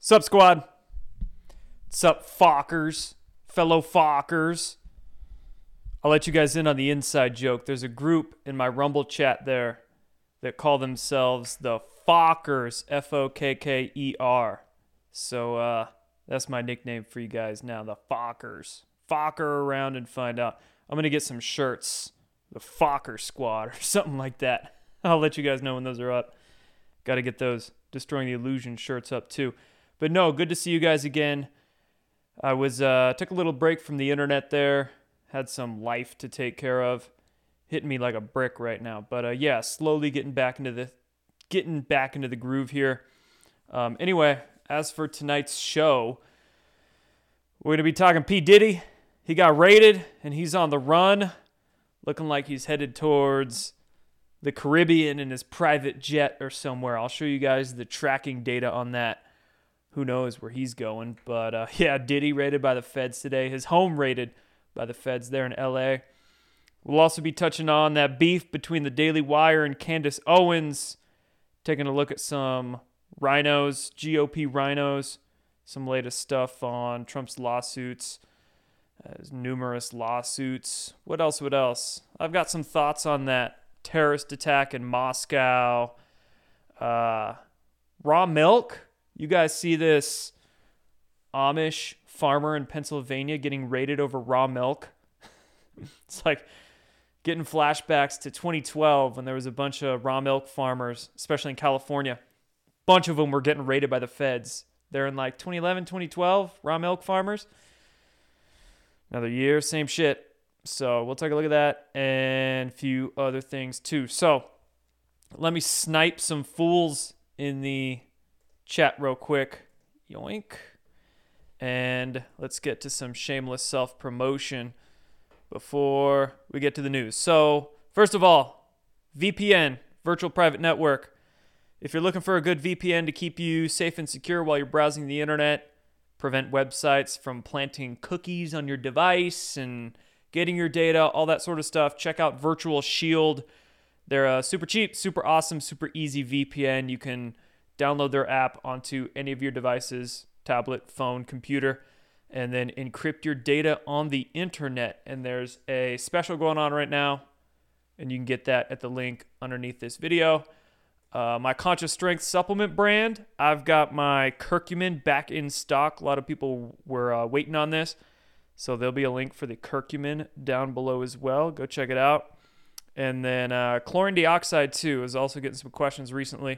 Sup, squad? Sup, Fockers? Fellow Fockers? I'll let you guys in on the inside joke. There's a group in my Rumble chat there that call themselves the Fockers, F-O-K-K-E-R. So, that's my nickname for you guys now, the Fockers. Focker around and find out. I'm going to get some shirts, the Focker Squad, or something like that. I'll let you guys know when those are up. Got to get those Destroying the Illusion shirts up, too. But no, good to see you guys again. I took a little break from the internet there. Had some life to take care of. Hitting me like a brick right now. But yeah, slowly getting back into the groove here. Anyway, as for tonight's show, we're going to be talking P. Diddy. He got raided and he's on the run. Looking like he's headed towards the Caribbean in his private jet or somewhere. I'll show you guys the tracking data on that. Who knows where he's going. But yeah, Diddy raided by the feds today. His home raided by the feds there in L.A. We'll also be touching on that beef between the Daily Wire and Candace Owens. Taking a look at some rhinos, GOP rhinos. Some latest stuff on Trump's lawsuits. There's numerous lawsuits. What else? I've got some thoughts on that terrorist attack in Moscow. Raw milk. You guys see this Amish farmer in Pennsylvania getting raided over raw milk? It's like getting flashbacks to 2012 when there was a bunch of raw milk farmers, especially in California. A bunch of them were getting raided by the feds. They're in like 2011, 2012, raw milk farmers. Another year, same shit. So we'll take a look at that and a few other things too. So let me snipe some fools in the chat real quick. Yoink. And let's get to some shameless self-promotion before we get to the news. So first of all, VPN, Virtual Private Network. If you're looking for a good VPN to keep you safe and secure while you're browsing the internet, prevent websites from planting cookies on your device and getting your data, all that sort of stuff, check out Virtual Shield. They're super cheap, super awesome, super easy VPN. You can download their app onto any of your devices, tablet, phone, computer, and then encrypt your data on the internet. And there's a special going on right now, and you can get that at the link underneath this video. My Conscious Strength supplement brand, I've got my curcumin back in stock. A lot of people were waiting on this, so there'll be a link for the curcumin down below as well. Go check it out. And then chlorine dioxide too is also getting some questions recently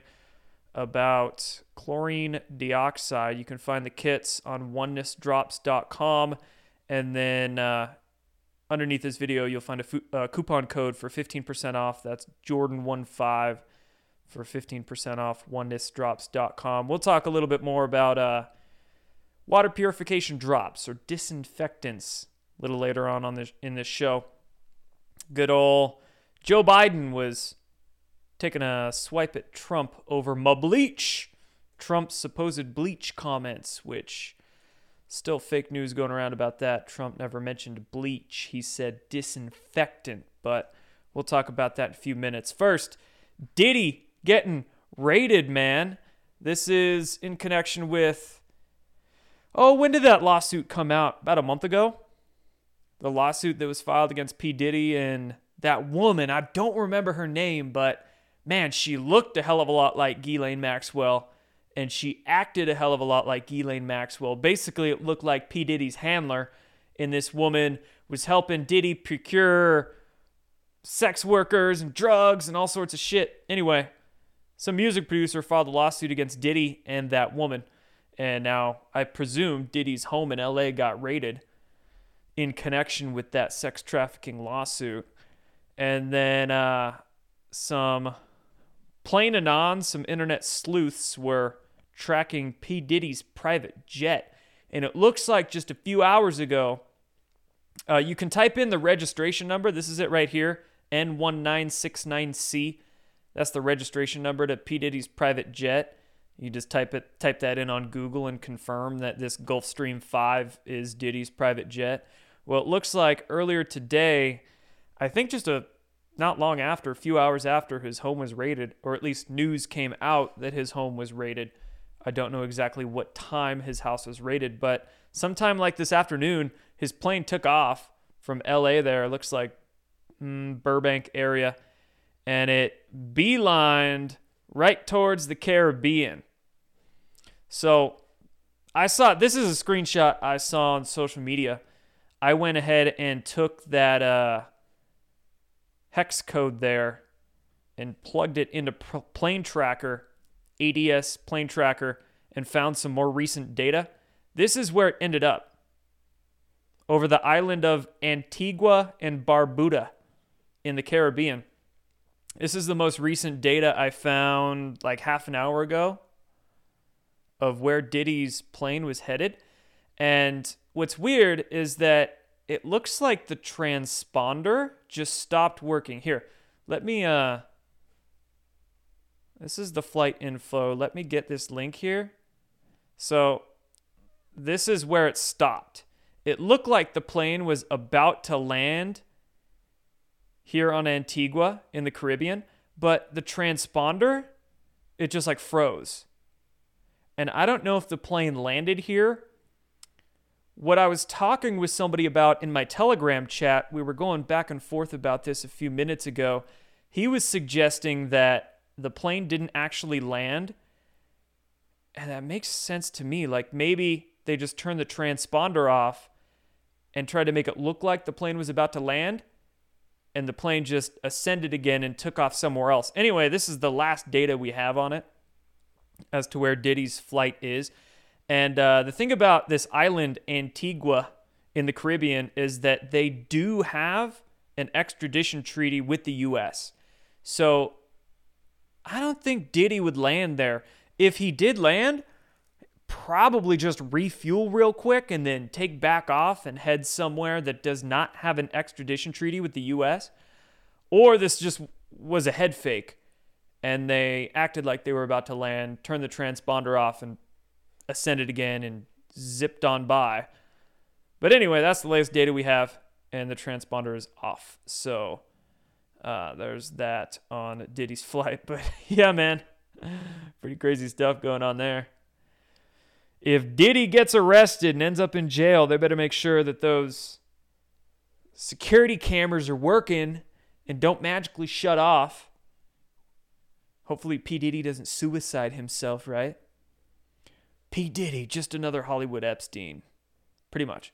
about chlorine dioxide. You can find the kits on onenessdrops.com, and then underneath this video you'll find a coupon code for 15% off. That's Jordan15 for 15% off, onenessdrops.com. We'll talk a little bit more about water purification drops or disinfectants a little later on in this show. Good old Joe Biden was taking a swipe at Trump over my bleach. Trump's supposed bleach comments, which still fake news going around about that. Trump never mentioned bleach. He said disinfectant, but we'll talk about that in a few minutes. First, Diddy getting raided, man. This is in connection with, when did that lawsuit come out? About a month ago? The lawsuit that was filed against P. Diddy and that woman, I don't remember her name, but man, she looked a hell of a lot like Ghislaine Maxwell, and she acted a hell of a lot like Ghislaine Maxwell. Basically, it looked like P. Diddy's handler, and this woman was helping Diddy procure sex workers and drugs and all sorts of shit. Anyway, some music producer filed a lawsuit against Diddy and that woman, and now I presume Diddy's home in L.A. got raided in connection with that sex trafficking lawsuit. And then some plain anon, some internet sleuths were tracking P. Diddy's private jet. And it looks like just a few hours ago, you can type in the registration number. This is it right here, N1969C. That's the registration number to P. Diddy's private jet. You just type that in on Google and confirm that this Gulfstream 5 is Diddy's private jet. Well, it looks like earlier today, I think just not long after, a few hours after his home was raided, or at least news came out that his home was raided, I don't know exactly what time his house was raided, but sometime like this afternoon, his plane took off from LA there. It looks like Burbank area. And it beelined right towards the Caribbean. So I saw, this is a screenshot I saw on social media. I went ahead and took that hex code there and plugged it into Plane Tracker, ADS Plane Tracker, and found some more recent data. This is where it ended up. Over the island of Antigua and Barbuda in the Caribbean. This is the most recent data I found like half an hour ago of where Diddy's plane was headed. And what's weird is that it looks like the transponder just stopped working. Here, let me, this is the flight info. Let me get this link here. So this is where it stopped. It looked like the plane was about to land here on Antigua in the Caribbean, but the transponder, it just like froze. And I don't know if the plane landed here. What I was talking with somebody about in my Telegram chat, we were going back and forth about this a few minutes ago. He was suggesting that the plane didn't actually land. And that makes sense to me. Like maybe they just turned the transponder off and tried to make it look like the plane was about to land. And the plane just ascended again and took off somewhere else. Anyway, this is the last data we have on it as to where Diddy's flight is. And the thing about this island, Antigua, in the Caribbean, is that they do have an extradition treaty with the U.S. So I don't think Diddy would land there. If he did land, probably just refuel real quick and then take back off and head somewhere that does not have an extradition treaty with the U.S. Or this just was a head fake and they acted like they were about to land, turned the transponder off and ascended again and zipped on by. But anyway, that's the latest data we have, and the transponder is off. So there's that on Diddy's flight. But yeah, man, pretty crazy stuff going on there. If Diddy gets arrested and ends up in jail, they better make sure that those security cameras are working and don't magically shut off. Hopefully P. Diddy doesn't suicide himself, right? P. Diddy, just another Hollywood Epstein. Pretty much.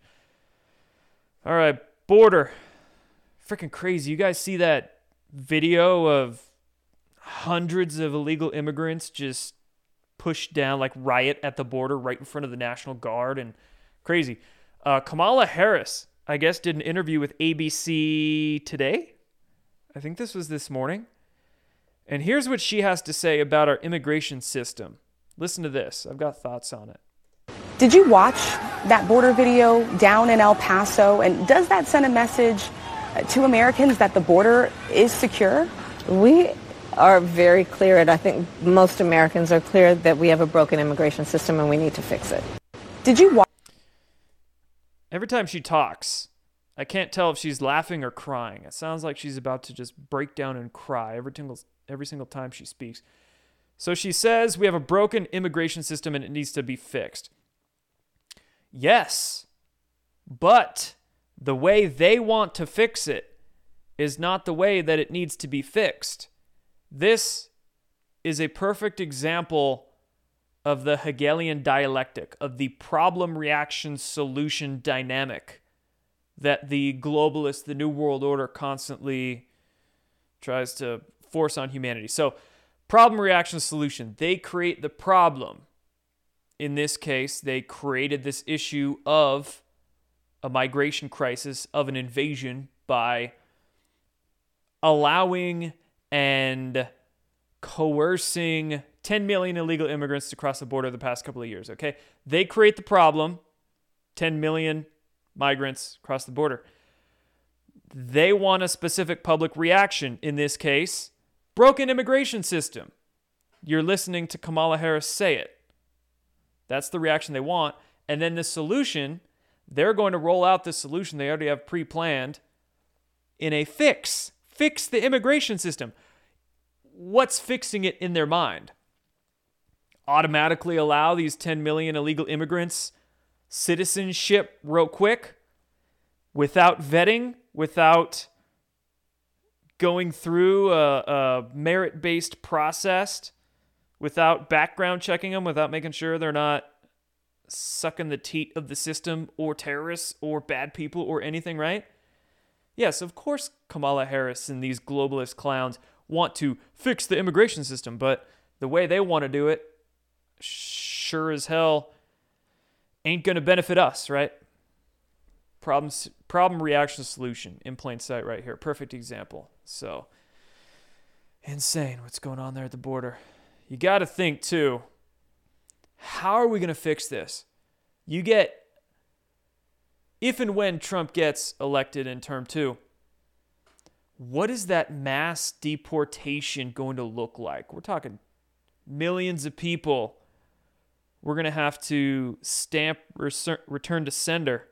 All right, border. Freaking crazy. You guys see that video of hundreds of illegal immigrants just pushed down, like riot at the border right in front of the National Guard, and crazy. Kamala Harris, I guess, did an interview with ABC today. I think this was this morning. And here's what she has to say about our immigration system. Listen to this. I've got thoughts on it. Did you watch that border video down in El Paso? And does that send a message to Americans that the border is secure? We are very clear, and I think most Americans are clear that we have a broken immigration system and we need to fix it. Did you watch? Every time she talks, I can't tell if she's laughing or crying. It sounds like she's about to just break down and cry every single time she speaks. So she says we have a broken immigration system and it needs to be fixed. Yes, but the way they want to fix it is not the way that it needs to be fixed. This is a perfect example of the Hegelian dialectic, of the problem-reaction-solution dynamic that the globalists, the New World Order, constantly tries to force on humanity. So, problem-reaction-solution. They create the problem. In this case, they created this issue of a migration crisis, of an invasion, by allowing and coercing 10 million illegal immigrants to cross the border the past couple of years, okay? They create the problem, 10 million migrants cross the border. They want a specific public reaction, in this case, broken immigration system. You're listening to Kamala Harris say it. That's the reaction they want. And then the solution, they're going to roll out the solution they already have pre-planned in a fix. Fix the immigration system. What's fixing it in their mind? automatically allow these 10 million illegal immigrants citizenship real quick without vetting, without going through a merit-based process, without background checking them, without making sure they're not sucking the teat of the system or terrorists or bad people or anything, right? Yes, of course Kamala Harris and these globalist clowns want to fix the immigration system, but the way they want to do it sure as hell ain't going to benefit us, right? Problem, reaction, solution in plain sight right here. Perfect example. So, insane what's going on there at the border. You got to think, too, how are we going to fix this? If and when Trump gets elected in term 2, what is that mass deportation going to look like? We're talking millions of people we're going to have to stamp return to sender.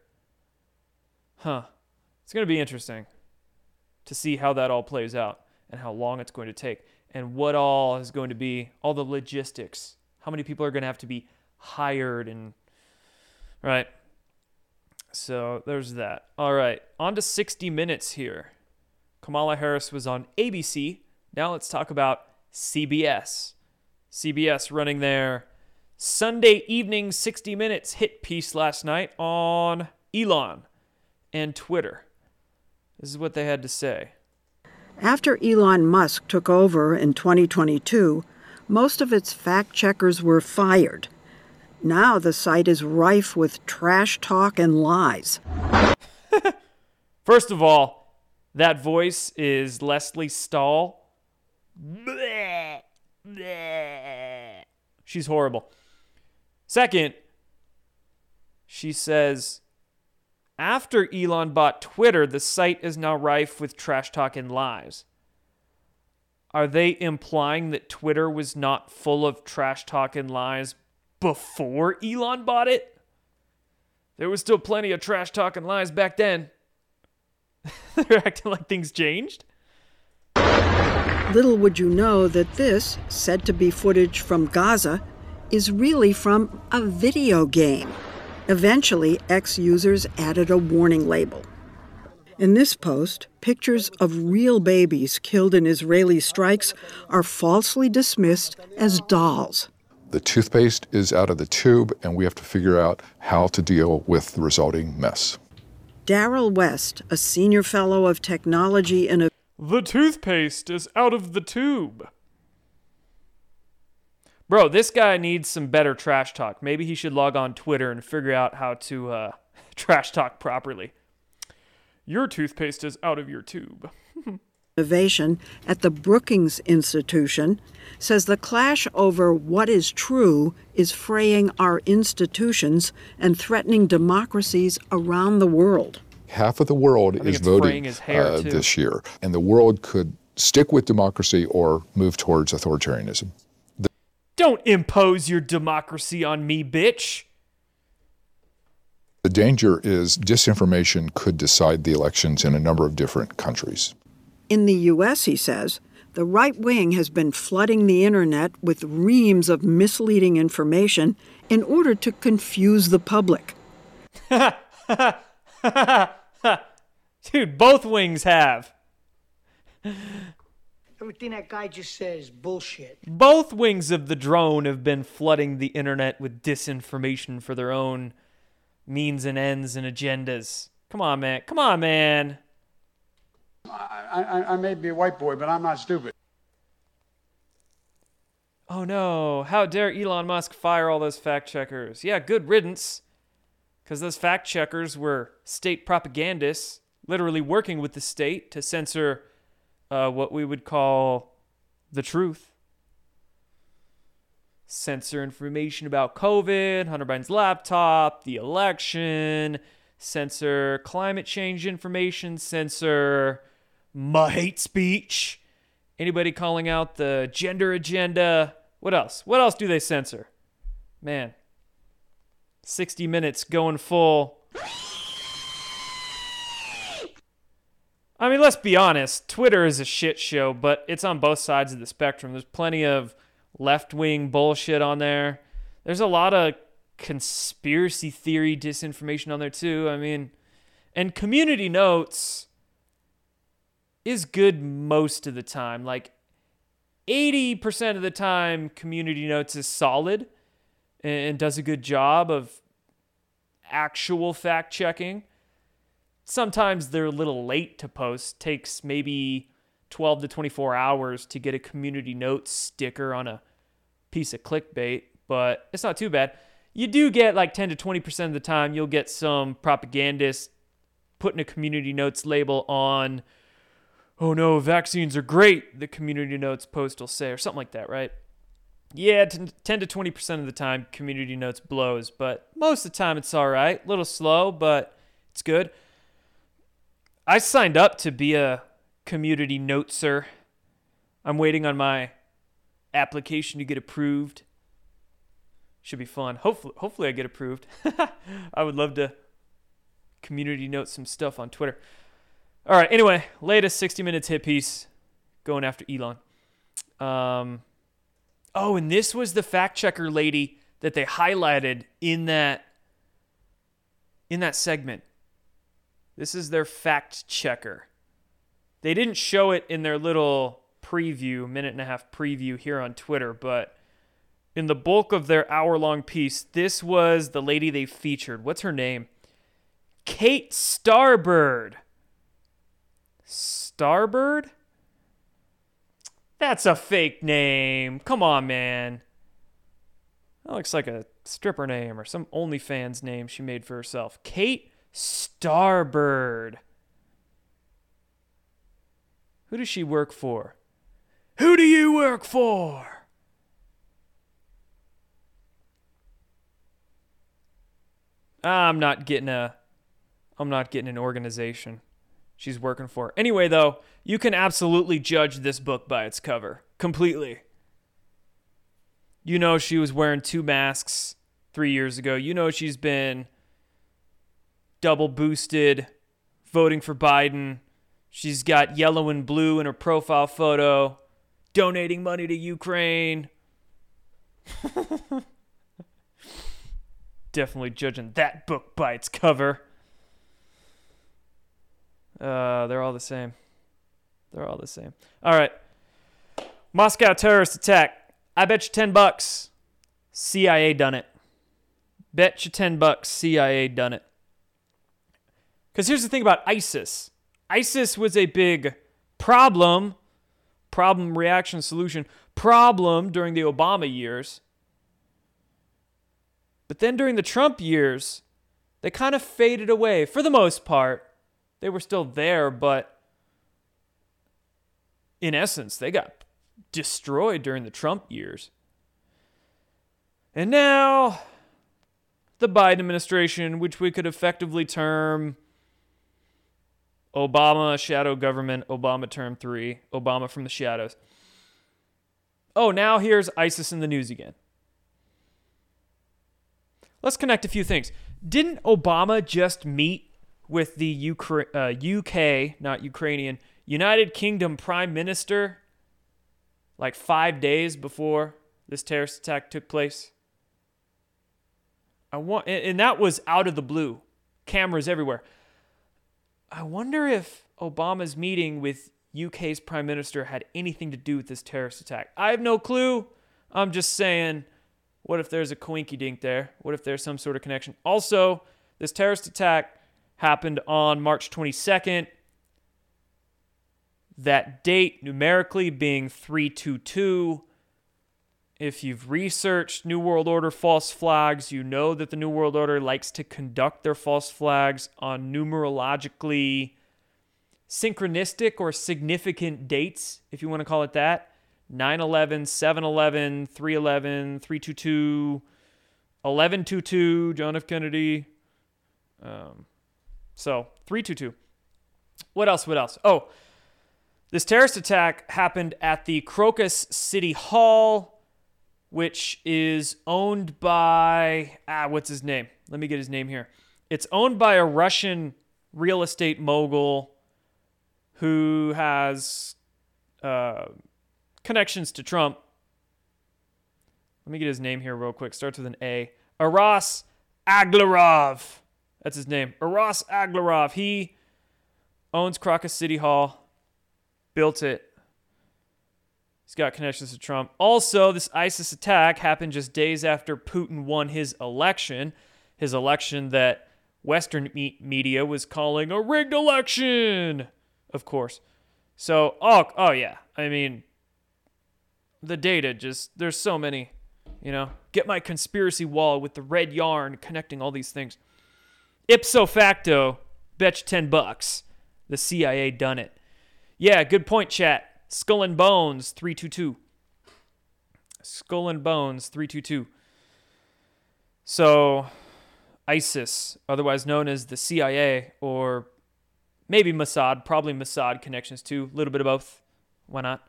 It's going to be interesting to see how that all plays out and how long it's going to take and what all is going to be, all the logistics. How many people are going to have to be hired and, right? So there's that. All right, on to 60 Minutes here. Kamala Harris was on ABC. Now let's talk about CBS. CBS running their Sunday evening 60 Minutes hit piece last night on Elon and Twitter. This is what they had to say. After Elon Musk took over in 2022, most of its fact-checkers were fired. Now the site is rife with trash talk and lies. First of all, that voice is Leslie Stahl. Bleh, bleh. She's horrible. Second, she says, after Elon bought Twitter, the site is now rife with trash talk and lies. Are they implying that Twitter was not full of trash talk and lies before Elon bought it? There was still plenty of trash talk and lies back then. They're acting like things changed. Little would you know that this, said to be footage from Gaza, is really from a video game. Eventually, ex-users added a warning label. In this post, pictures of real babies killed in Israeli strikes are falsely dismissed as dolls. The toothpaste is out of the tube, and we have to figure out how to deal with the resulting mess. Darrell West, a senior fellow of technology and The toothpaste is out of the tube. Bro, this guy needs some better trash talk. Maybe he should log on Twitter and figure out how to trash talk properly. Your toothpaste is out of your tube. innovation at the Brookings Institution says the clash over what is true is fraying our institutions and threatening democracies around the world. Half of the world is voting this year, and the world could stick with democracy or move towards authoritarianism. Don't impose your democracy on me, bitch. The danger is disinformation could decide the elections in a number of different countries. In the U.S., he says, the right wing has been flooding the internet with reams of misleading information in order to confuse the public. Dude, both wings have. Everything that guy just says is bullshit. Both wings of the drone have been flooding the internet with disinformation for their own means and ends and agendas. Come on, man. Come on, man. I may be a white boy, but I'm not stupid. Oh no, how dare Elon Musk fire all those fact checkers? Yeah, good riddance. Because those fact checkers were state propagandists, literally working with the state to censor what we would call the truth. Censor information about COVID, Hunter Biden's laptop, the election, censor climate change information, censor my hate speech, anybody calling out the gender agenda. What else? What else do they censor? Man, 60 Minutes going full. I mean, let's be honest. Twitter is a shit show, but it's on both sides of the spectrum. There's plenty of left-wing bullshit on there. There's a lot of conspiracy theory disinformation on there too. I mean, and community notes is good most of the time. Like 80% of the time, community notes is solid and does a good job of actual fact checking. Sometimes they're a little late to post. Takes maybe 12 to 24 hours to get a community notes sticker on a piece of clickbait, but it's not too bad. You do get like 10 to 20% of the time, you'll get some propagandist putting a community notes label on, oh no, vaccines are great, the community notes post will say, or something like that, right? Yeah, 10 to 20% of the time, community notes blows, but most of the time it's all right. A little slow, but it's good. I signed up to be a community noteser. I'm waiting on my application to get approved. Should be fun. Hopefully I get approved. I would love to community note some stuff on Twitter. All right, anyway, latest 60 Minutes hit piece going after Elon. Oh, and this was the fact checker lady that they highlighted in that segment. This is their fact checker. They didn't show it in their little preview, minute and a half preview here on Twitter, but in the bulk of their hour-long piece, this was the lady they featured. What's her name? Kate Starbird. Starbird? That's a fake name. Come on, man. That looks like a stripper name or some OnlyFans name she made for herself. Kate Starbird. Who does she work for? Who do you work for? I'm not getting an organization she's working for. Anyway, though, you can absolutely judge this book by its cover. Completely. You know she was wearing 2 masks 3 years ago. You know she's been double boosted, voting for Biden. She's got yellow and blue in her profile photo, donating money to Ukraine. Definitely judging that book by its cover. They're all the same. They're all the same. All right. Moscow terrorist attack. I bet you $10 CIA done it. Bet you $10 CIA done it. Because here's the thing about ISIS. ISIS was a big problem reaction solution problem during the Obama years. But then during the Trump years, they kind of faded away for the most part. They were still there, but in essence, they got destroyed during the Trump years. And now, the Biden administration, which we could effectively term Obama shadow government, Obama term 3, Obama from the shadows. Oh, now here's ISIS in the news again. Let's connect a few things. Didn't Obama just meet with the UK, not Ukrainian, United Kingdom Prime Minister like 5 days before this terrorist attack took place? And that was out of the blue. Cameras everywhere. I wonder if Obama's meeting with UK's Prime Minister had anything to do with this terrorist attack. I have no clue. I'm just saying, what if there's a coinky-dink there? What if there's some sort of connection? Also, this terrorist attack happened on March 22nd. That date numerically being 322. If you've researched New World Order false flags, you know that the New World Order likes to conduct their false flags on numerologically synchronistic or significant dates, if you want to call it that. 9/11, 7/11, 3/11, 322, 11/22, John F. Kennedy. So, 322. What else? Oh, this terrorist attack happened at the Crocus City Hall, which is owned by, what's his name? Let me get his name here. It's owned by a Russian real estate mogul who has connections to Trump. Let me get his name here real quick. Starts with an A. Aras Aglarov. That's his name. Aras Aglarov. He owns Crocus City Hall. Built it. He's got connections to Trump. Also, this ISIS attack happened just days after Putin won his election. His election that Western media was calling a rigged election. Of course. So, oh yeah. I mean, the data just, there's so many, Get my conspiracy wall with the red yarn connecting all these things. Ipso facto, bet you $10. The CIA done it. Yeah, good point, chat. Skull and Bones 322. Skull and Bones 322. So, ISIS, otherwise known as the CIA, or maybe Mossad, probably Mossad connections too. A little bit of both. Why not?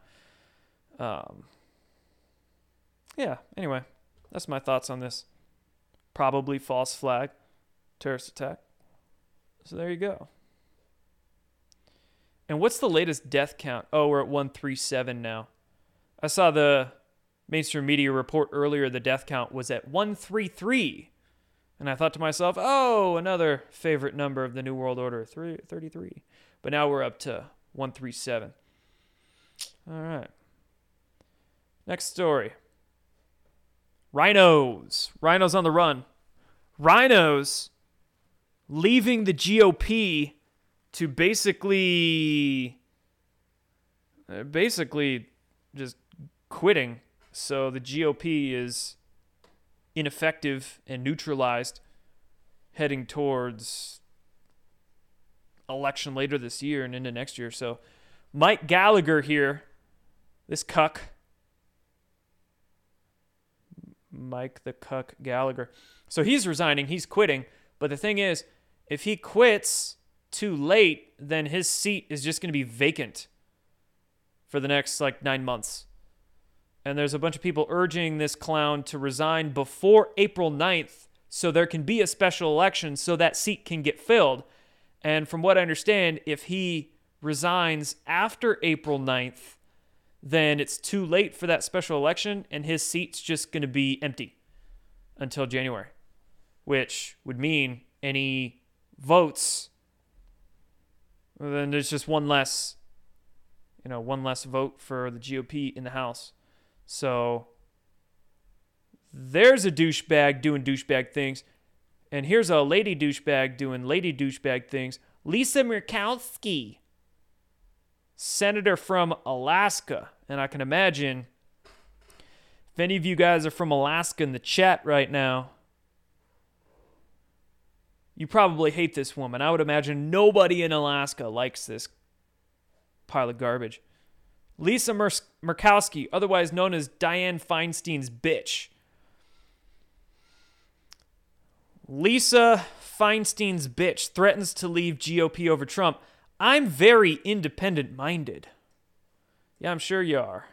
Yeah, anyway, that's my thoughts on this. Probably false flag, terrorist attack. So there you go. And what's the latest death count? Oh, we're at 137 now. I saw the mainstream media report earlier. The death count was at 133. And I thought to myself, oh, another favorite number of the New World Order, 33. But now we're up to 137. All right. Next story. Rhinos. Rhinos on the run. Rhinos leaving the GOP to basically just quitting. So the GOP is ineffective and neutralized heading towards election later this year and into next year. So Mike Gallagher here, this cuck, Mike the Cuck Gallagher. So he's resigning, he's quitting. But the thing is, if he quits too late, then his seat is just going to be vacant for the next 9 months. And there's a bunch of people urging this clown to resign before April 9th so there can be a special election so that seat can get filled. And from what I understand, if he resigns after April 9th, then it's too late for that special election and his seat's just going to be empty until January, which would mean any votes, then there's just one less vote for the GOP in the House. So there's a douchebag doing douchebag things. And here's a lady douchebag doing lady douchebag things. Lisa Murkowski, senator from Alaska. And I can imagine if any of you guys are from Alaska in the chat right now, you probably hate this woman. I would imagine nobody in Alaska likes this pile of garbage. Lisa Murkowski, otherwise known as Dianne Feinstein's bitch. Lisa Feinstein's bitch threatens to leave GOP over Trump. I'm very independent-minded. Yeah, I'm sure you are.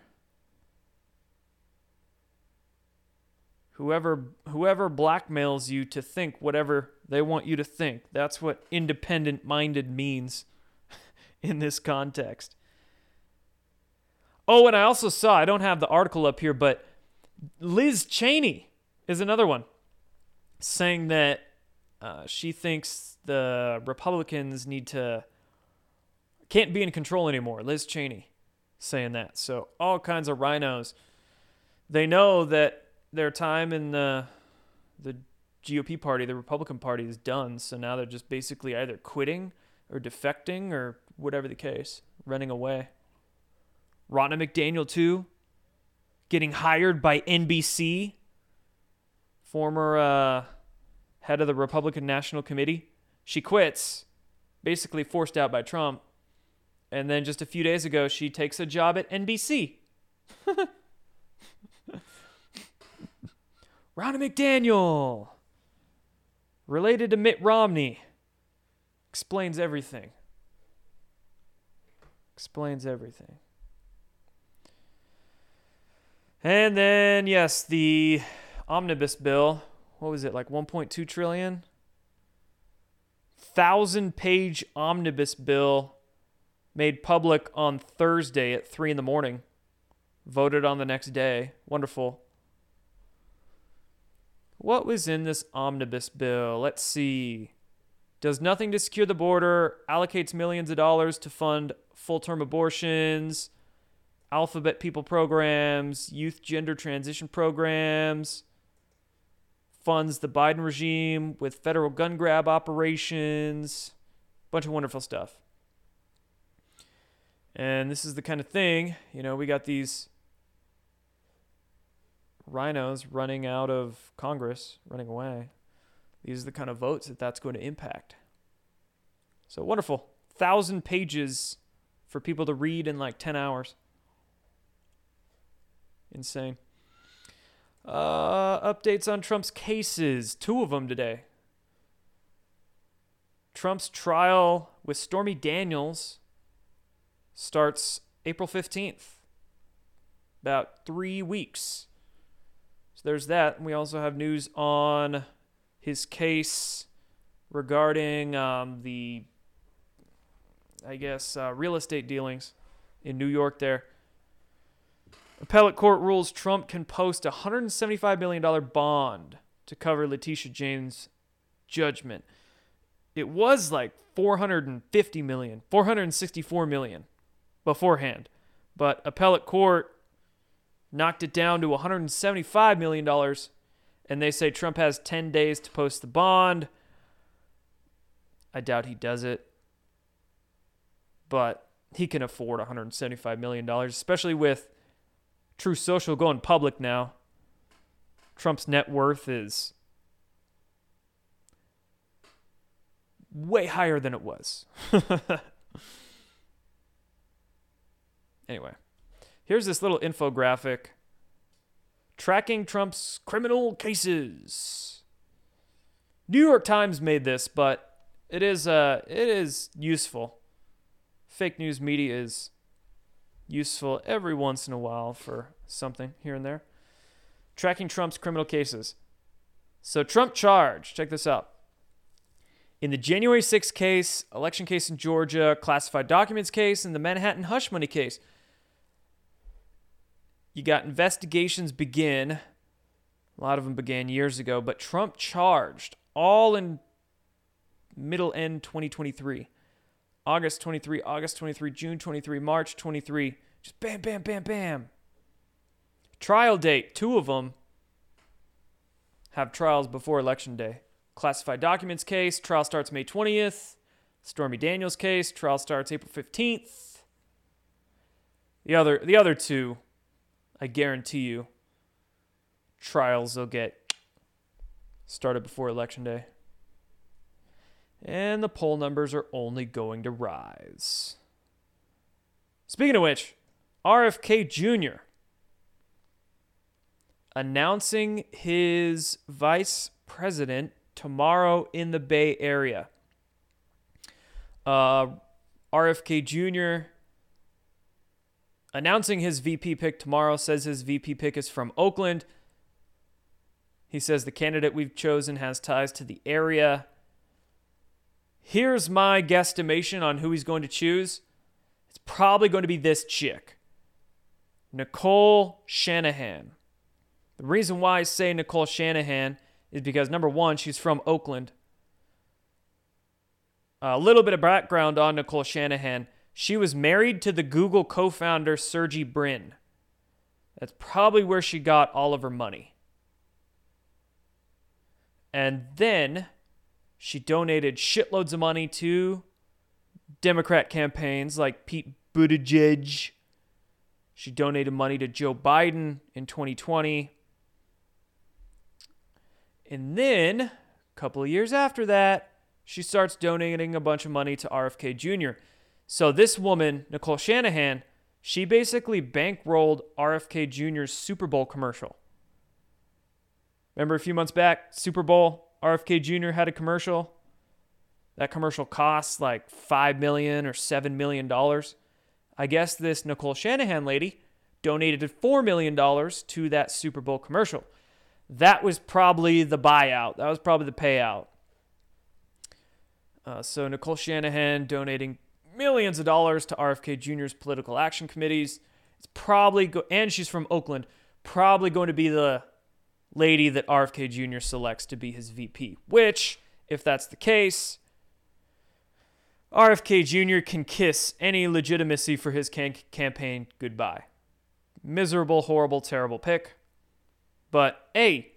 Whoever blackmails you to think whatever they want you to think, that's what independent-minded means in this context. Oh, and I also saw, I don't have the article up here, but Liz Cheney is another one, saying that she thinks the Republicans can't be in control anymore. Liz Cheney saying that. So all kinds of rhinos. They know that their time in the GOP party, the Republican Party, is done. So now they're just basically either quitting or defecting or whatever the case, running away. Ronna McDaniel, too, getting hired by NBC, former head of the Republican National Committee. She quits, basically forced out by Trump. And then just a few days ago, she takes a job at NBC. Ronna McDaniel, related to Mitt Romney, explains everything. Explains everything. And then, yes, the omnibus bill, what was it, 1.2 trillion? 1,000-page omnibus bill made public on Thursday at 3 a.m. Voted on the next day. Wonderful. What was in this omnibus bill? Let's see. Does nothing to secure the border, allocates millions of dollars to fund full-term abortions, alphabet people programs, youth gender transition programs, funds the Biden regime with federal gun grab operations, bunch of wonderful stuff. And this is the kind of thing, we got these rhinos running out of Congress, running away. These are the kind of votes that's going to impact. So wonderful. 1,000 pages for people to read in like 10 hours. Insane. Updates on Trump's cases. 2 of them today. Trump's trial with Stormy Daniels starts April 15th. About 3 weeks. So there's that. We also have news on his case regarding the real estate dealings in New York there. Appellate court rules Trump can post a $175 million bond to cover Letitia James' judgment. It was like $450 million, $464 million beforehand. But appellate court knocked it down to $175 million, and they say Trump has 10 days to post the bond. I doubt he does it, but he can afford $175 million, especially with Truth Social going public now. Trump's net worth is way higher than it was. Anyway, here's this little infographic tracking Trump's criminal cases. New York Times made this, but it is useful. Fake news media is useful every once in a while for something here and there. Tracking Trump's criminal cases. So Trump charged, check this out. In the January 6th case, election case in Georgia, classified documents case, and the Manhattan hush money case. You got investigations begin. A lot of them began years ago, but Trump charged all in middle-end 2023. August 23, August 23, June 23, March 23. Just bam, bam, bam, bam. Trial date, 2 of them have trials before Election Day. Classified documents case, trial starts May 20th. Stormy Daniels case, trial starts April 15th. The other 2, I guarantee you, trials will get started before Election Day. And the poll numbers are only going to rise. Speaking of which, RFK Jr. announcing his vice president tomorrow in the Bay Area. RFK Jr. announcing his VP pick tomorrow, says his VP pick is from Oakland. He says the candidate we've chosen has ties to the area. Here's my guesstimation on who he's going to choose. It's probably going to be this chick, Nicole Shanahan. The reason why I say Nicole Shanahan is because, number one, she's from Oakland. A little bit of background on Nicole Shanahan. She was married to the Google co-founder Sergey Brin. That's probably where she got all of her money. And then she donated shitloads of money to Democrat campaigns like Pete Buttigieg. She donated money to Joe Biden in 2020. And then, a couple of years after that, she starts donating a bunch of money to RFK Jr. So this woman, Nicole Shanahan, she basically bankrolled RFK Jr.'s Super Bowl commercial. Remember a few months back, Super Bowl, RFK Jr. had a commercial. That commercial costs like $5 million or $7 million. I guess this Nicole Shanahan lady donated $4 million to that Super Bowl commercial. That was probably the buyout. That was probably the payout. So Nicole Shanahan donating millions of dollars to RFK Jr.'s political action committees. It's probably and she's from Oakland. Probably going to be the lady that RFK Jr. selects to be his VP, which, if that's the case, RFK Jr. can kiss any legitimacy for his campaign goodbye. Miserable, horrible, terrible pick. But, hey,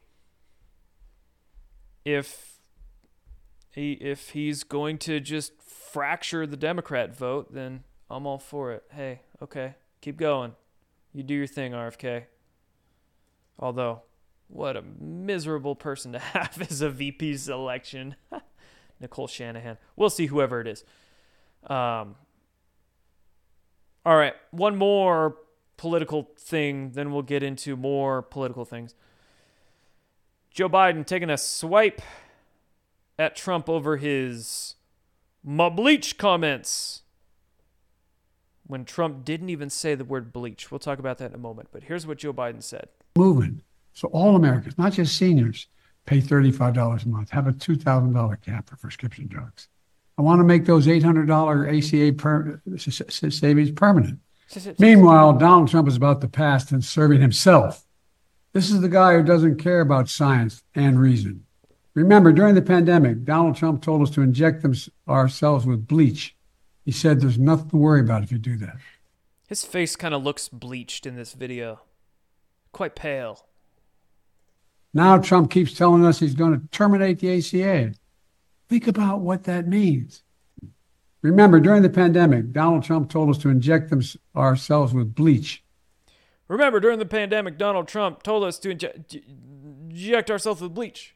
if he's going to just fracture the Democrat vote, then I'm all for it. Hey, okay, keep going. You do your thing, RFK. Although, what a miserable person to have as a VP selection. Nicole Shanahan. We'll see whoever it is. All right, one more political thing, then we'll get into more political things. Joe Biden taking a swipe at Trump over his bleach comments when Trump didn't even say the word bleach. We'll talk about that in a moment, but here's what Joe Biden said. Movement. So all Americans, not just seniors, pay $35 a month, have a $2,000 cap for prescription drugs. I want to make those $800 ACA savings permanent. Meanwhile, Donald Trump is about the past and serving himself. This is the guy who doesn't care about science and reason. Remember, during the pandemic, Donald Trump told us to inject ourselves with bleach. He said there's nothing to worry about if you do that. His face kind of looks bleached in this video. Quite pale. Now Trump keeps telling us he's going to terminate the ACA. Think about what that means. Remember, during the pandemic, Donald Trump told us to inject ourselves with bleach. Remember, during the pandemic, Donald Trump told us to inject ourselves with bleach.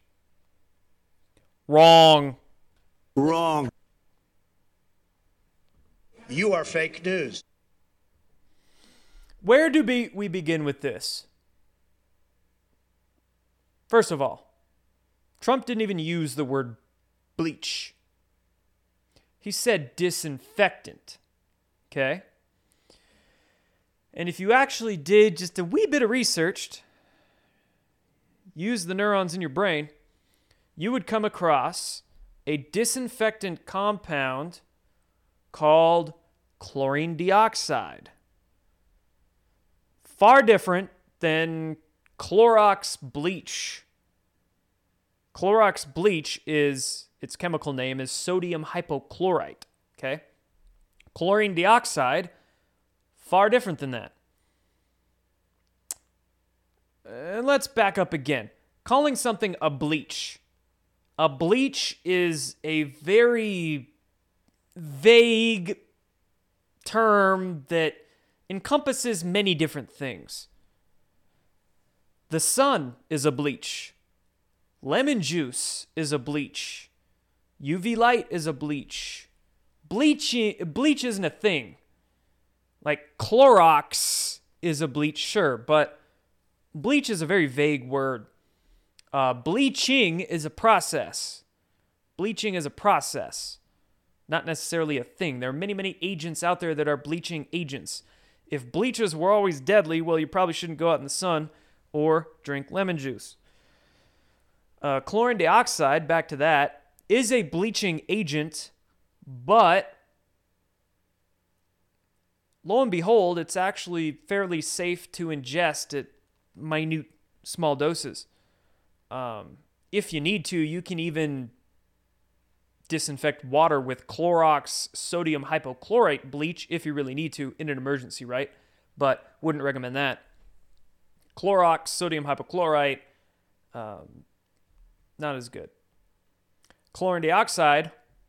Wrong. Wrong. You are fake news. Where do we begin with this? First of all, Trump didn't even use the word bleach. He said disinfectant. Okay? And if you actually did just a wee bit of research, use the neurons in your brain, you would come across a disinfectant compound called chlorine dioxide. Far different than Clorox bleach. Clorox bleach is, its chemical name is sodium hypochlorite, okay? Chlorine dioxide, far different than that. And let's back up again. Calling something a bleach is a very vague term that encompasses many different things. The sun is a bleach. Lemon juice is a bleach. UV light is a bleach. Bleach isn't a thing. Like Clorox is a bleach, sure, but bleach is a very vague word. Bleaching is a process. Bleaching is a process, not necessarily a thing. There are many, many agents out there that are bleaching agents. If bleaches were always deadly, well, you probably shouldn't go out in the sun or drink lemon juice. Chlorine dioxide, back to that, is a bleaching agent, but lo and behold, it's actually fairly safe to ingest at minute, small doses. If you need to, you can even disinfect water with Clorox sodium hypochlorite bleach if you really need to in an emergency, right? But wouldn't recommend that. Clorox sodium hypochlorite, not as good. Chlorine dioxide,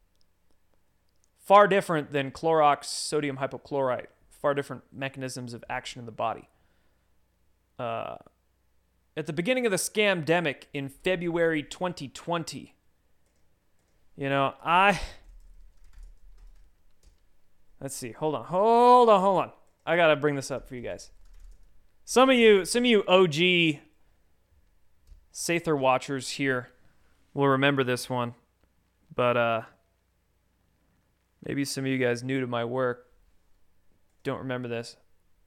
far different than Clorox sodium hypochlorite. Far different mechanisms of action in the body. At the beginning of the scamdemic in February 2020, let's see, hold on. I gotta bring this up for you guys. Some of you OG Sather watchers here will remember this one, but maybe some of you guys new to my work don't remember this.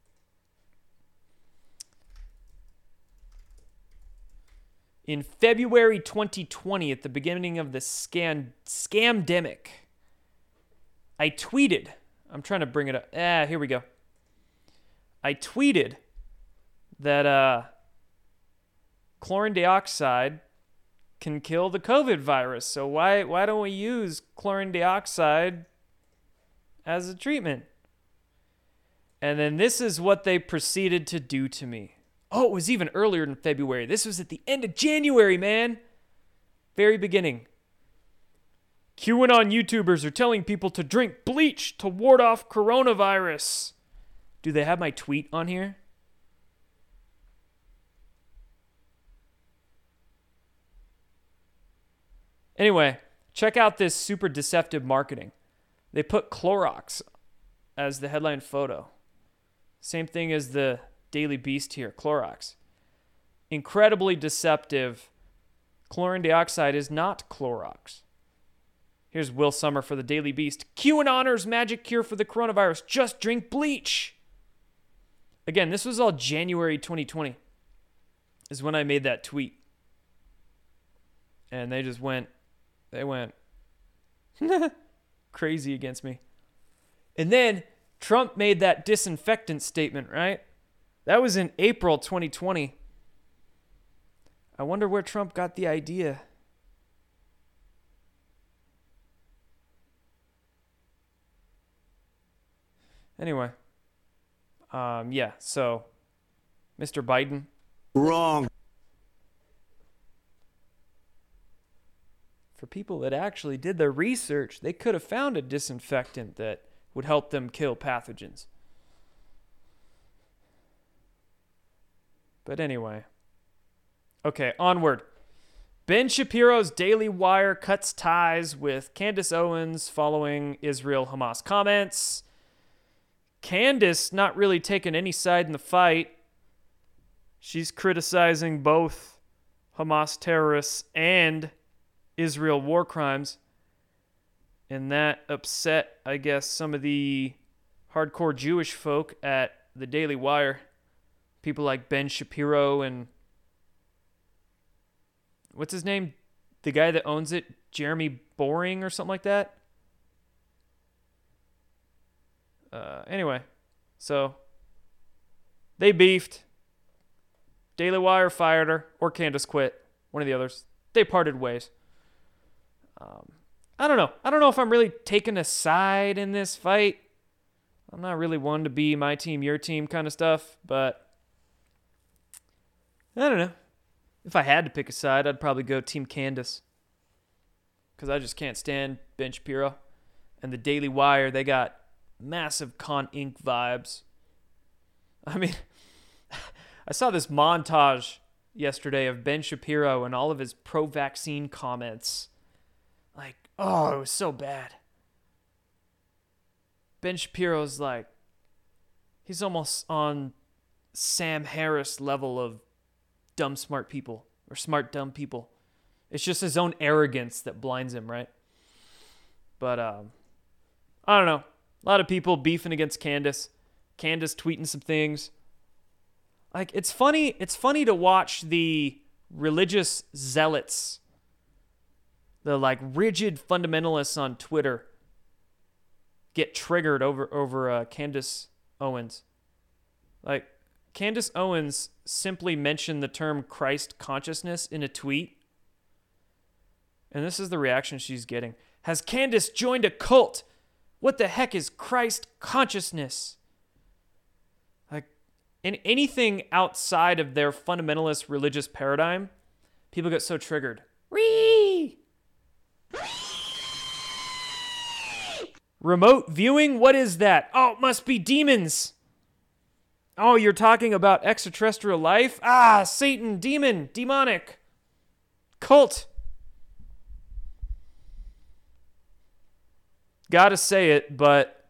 In February 2020, at the beginning of the scamdemic, I tweeted. I'm trying to bring it up. Here we go. I tweeted that chlorine dioxide can kill the COVID virus. So why don't we use chlorine dioxide as a treatment? And then this is what they proceeded to do to me. Oh, it was even earlier in February. This was at the end of January, man. Very beginning. QAnon YouTubers are telling people to drink bleach to ward off coronavirus. Do they have my tweet on here? Anyway, check out this super deceptive marketing. They put Clorox as the headline photo. Same thing as the Daily Beast here, Clorox. Incredibly deceptive. Chlorine dioxide is not Clorox. Here's Will Sommer for the Daily Beast. QAnoners magic cure for the coronavirus. Just drink bleach. Again, this was all January 2020 is when I made that tweet. And they went crazy against me. And then Trump made that disinfectant statement, right? That was in April 2020. I wonder where Trump got the idea. Anyway. Yeah, so Mr. Biden. Wrong. For people that actually did the research, they could have found a disinfectant that would help them kill pathogens. But anyway. Okay, onward. Ben Shapiro's Daily Wire cuts ties with Candace Owens following Israel-Hamas comments. Candace not really taking any side in the fight. She's criticizing both Hamas terrorists and Israel war crimes. And that upset, I guess, some of the hardcore Jewish folk at the Daily Wire. People like Ben Shapiro and... what's his name? The guy that owns it? Jeremy Boring or something like that? Anyway, so they beefed. Daily Wire fired her, or Candace quit. One of the others. They parted ways. I don't know. I don't know if I'm really taking a side in this fight. I'm not really one to be my team, your team kind of stuff, but I don't know. If I had to pick a side, I'd probably go Team Candace. Because I just can't stand Ben Shapiro. And the Daily Wire, they got massive Con Inc. vibes. I mean, I saw this montage yesterday of Ben Shapiro and all of his pro-vaccine comments. Like, oh, it was so bad. Ben Shapiro's like, he's almost on Sam Harris level of dumb smart people, or smart dumb people. It's just his own arrogance that blinds him, right? But I don't know. A lot of people beefing against Candace. Candace tweeting some things. Like, it's funny to watch the religious zealots, the like rigid fundamentalists on Twitter get triggered over Candace Owens. Like, Candace Owens simply mentioned the term Christ consciousness in a tweet. And this is the reaction she's getting. Has Candace joined a cult? What the heck is Christ consciousness? Like, in anything outside of their fundamentalist religious paradigm, people get so triggered. Whee! Remote viewing? What is that? Oh, it must be demons. Oh, you're talking about extraterrestrial life? Ah, Satan, demon, demonic, cult. Gotta say it, but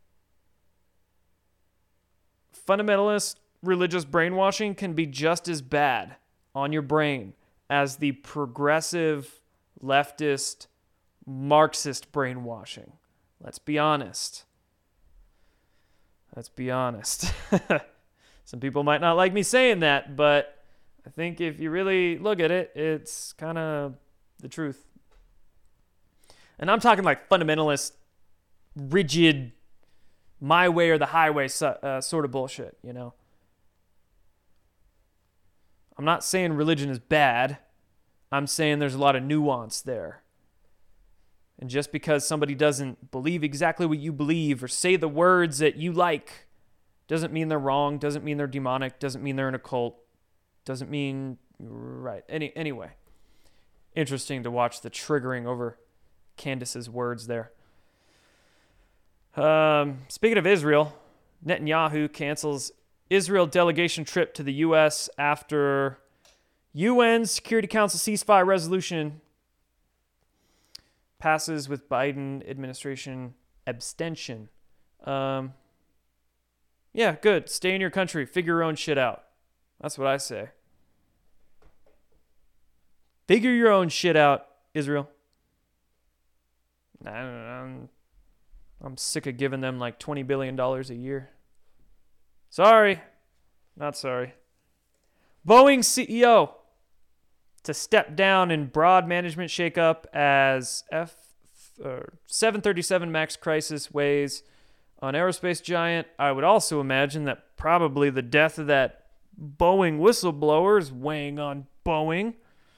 fundamentalist religious brainwashing can be just as bad on your brain as the progressive, leftist, Marxist brainwashing. Let's be honest. Let's be honest. Some people might not like me saying that, but I think if you really look at it, it's kind of the truth. And I'm talking like fundamentalist, rigid, my way or the highway sort of bullshit, you know? I'm not saying religion is bad. I'm saying there's a lot of nuance there. And just because somebody doesn't believe exactly what you believe or say the words that you like doesn't mean they're wrong, doesn't mean they're demonic, doesn't mean they're in a cult, doesn't mean... Right. Anyway, interesting to watch the triggering over Candace's words there. Speaking of Israel, Netanyahu cancels Israel delegation trip to the U.S. after UN Security Council ceasefire resolution passes with Biden administration abstention. Yeah, good. Stay in your country. Figure your own shit out. That's what I say. Figure your own shit out, Israel. I'm sick of giving them like $20 billion a year. Sorry. Not sorry. Boeing CEO to step down in broad management shakeup as 737 MAX crisis weighs on aerospace giant. I would also imagine that probably the death of that Boeing whistleblower is weighing on Boeing.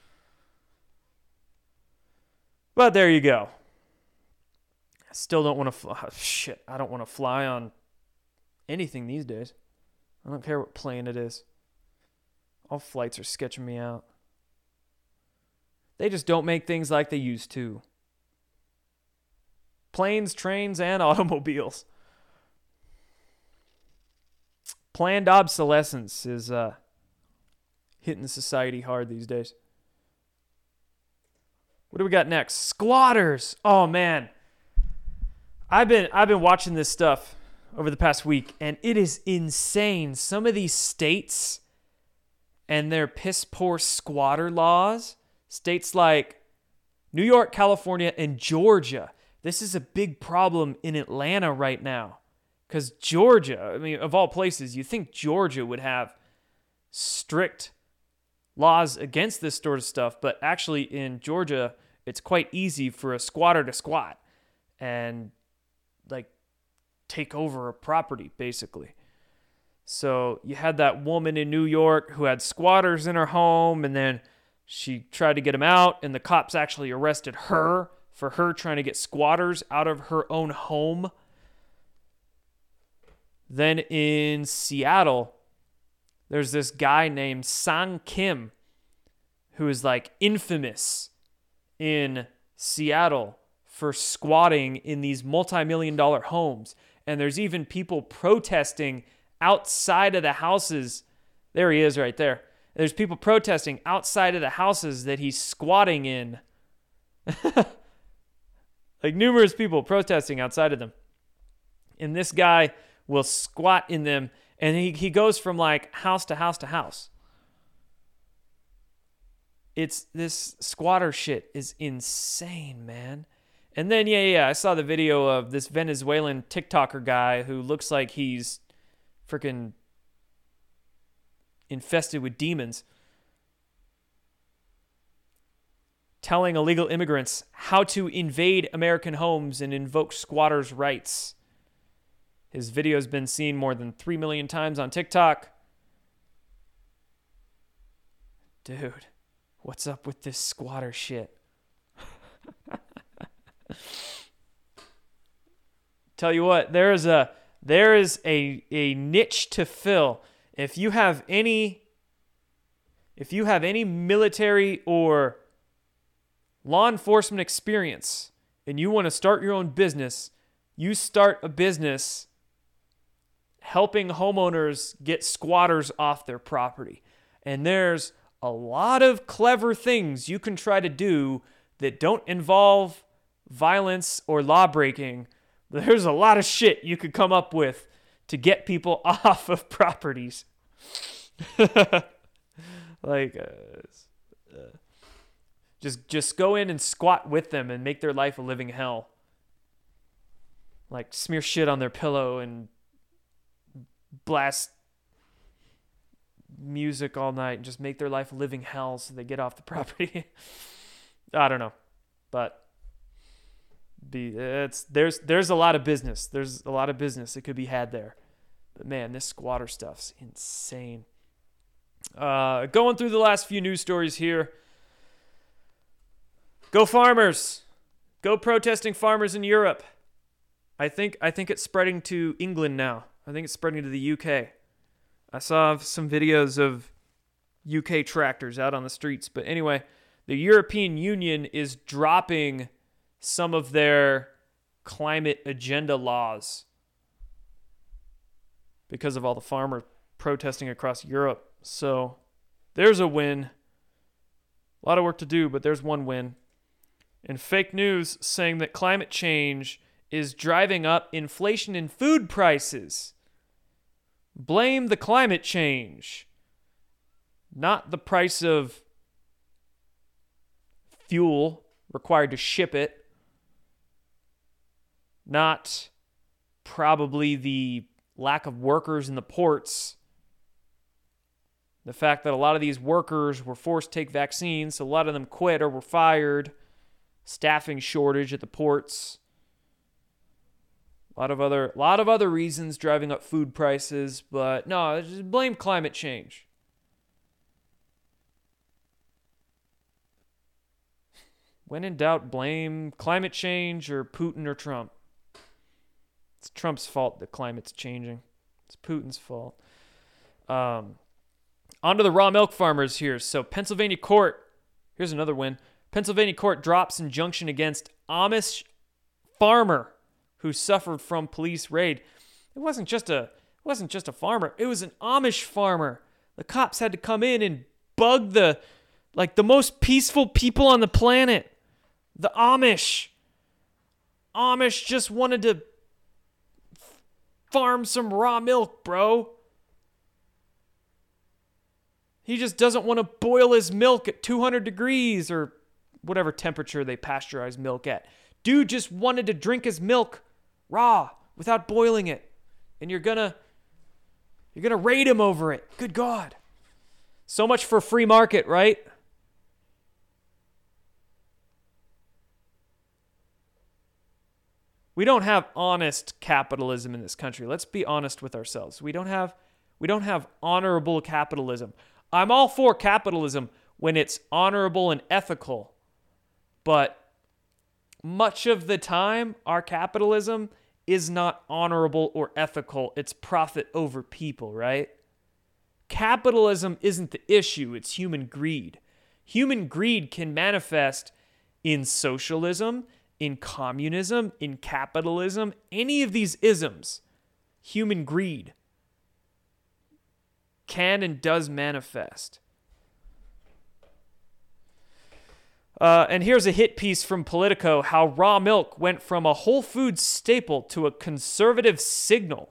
But there you go. I still don't want to fly. Shit, I don't want to fly on anything these days. I don't care what plane it is. All flights are sketching me out. They just don't make things like they used to. Planes, trains, and automobiles. Planned obsolescence is hitting society hard these days. What do we got next? Squatters. Oh man, I've been watching this stuff over the past week, and it is insane. Some of these states and their piss poor squatter laws. States like New York, California, and Georgia. This is a big problem in Atlanta right now, because Georgia, I mean, of all places, you think Georgia would have strict laws against this sort of stuff, but actually in Georgia, it's quite easy for a squatter to squat and like take over a property, basically. So you had that woman in New York who had squatters in her home, and then she tried to get them out, and the cops actually arrested her for her trying to get squatters out of her own home. Then in Seattle, there's this guy named Sang Kim who is like infamous in Seattle for squatting in these multi-million-dollar homes. And there's even people protesting outside of the houses. There he is right there. There's people protesting outside of the houses that he's squatting in. Like numerous people protesting outside of them. And this guy will squat in them, and he goes from like house to house to house. It's this squatter shit is insane, man. And then, I saw the video of this Venezuelan TikToker guy who looks like he's freaking infested with demons, telling illegal immigrants how to invade American homes and invoke squatters' rights. His video has been seen more than 3 million times on TikTok. Dude, what's up with this squatter shit? Tell you what, there is a niche to fill. If you have any military or law enforcement experience and you want to start your own business, you start a business helping homeowners get squatters off their property. And there's a lot of clever things you can try to do that don't involve violence or law breaking. There's a lot of shit you could come up with to get people off of properties. Just go in and squat with them and make their life a living hell. Like smear shit on their pillow and blast music all night and just make their life a living hell so they get off the property. I don't know, but there's a lot of business. There's a lot of business that could be had there. But man, this squatter stuff's insane. Going through the last few news stories here. Go farmers. Go protesting farmers in Europe. I think it's spreading to England now. I think it's spreading to the UK. I saw some videos of UK tractors out on the streets. But anyway, the European Union is dropping some of their climate agenda laws because of all the farmers protesting across Europe. So there's a win. A lot of work to do, but there's one win. And fake news saying that climate change is driving up inflation in food prices. Blame the climate change, not the price of fuel required to ship it, not probably the lack of workers in the ports, the fact that a lot of these workers were forced to take vaccines, so a lot of them quit or were fired, staffing shortage at the ports. A lot of other reasons driving up food prices, but no, just blame climate change. When in doubt, blame climate change or Putin or Trump. It's Trump's fault that climate's changing. It's Putin's fault. On to the raw milk farmers here. So Pennsylvania court, here's another win. Pennsylvania court drops injunction against Amish farmer who suffered from police raid. It wasn't just a farmer. It was an Amish farmer. The cops had to come in and bug the most peaceful people on the planet. The Amish. Amish just wanted to farm some raw milk, bro. He just doesn't want to boil his milk at 200 degrees or whatever temperature they pasteurize milk at. Dude just wanted to drink his milk raw without boiling it. And you're gonna raid him over it. Good God. So much for free market, right? We don't have honest capitalism in this country. Let's be honest with ourselves. We don't have honorable capitalism. I'm all for capitalism when it's honorable and ethical. But much of the time, our capitalism is not honorable or ethical. It's profit over people, right? Capitalism isn't the issue. It's human greed. Human greed can manifest in socialism, in communism, in capitalism, any of these isms. Human greed can and does manifest. And here's a hit piece from Politico, how raw milk went from a Whole Foods staple to a conservative signal.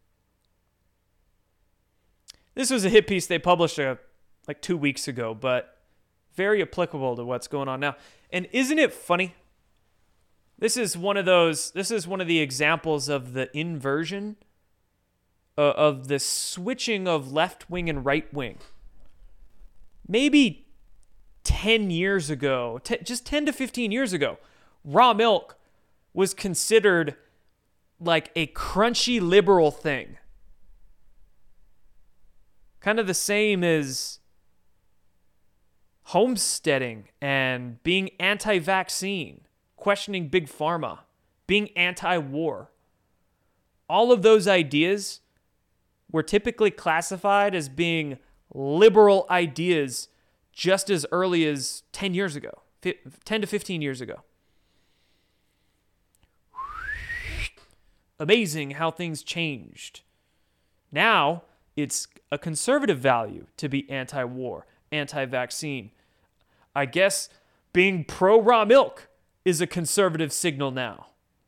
This was a hit piece they published like 2 weeks ago, but very applicable to what's going on now. And isn't it funny? This is one of the examples of the inversion of the switching of left wing and right wing. Maybe 10 years ago, just 10 to 15 years ago, raw milk was considered like a crunchy liberal thing. Kind of the same as homesteading and being anti-vaccine, questioning big pharma, being anti-war. All of those ideas were typically classified as being liberal ideas just as early as 10 years ago, 10 to 15 years ago. Amazing how things changed. Now, it's a conservative value to be anti-war, anti-vaccine. I guess being pro-raw milk is a conservative signal now.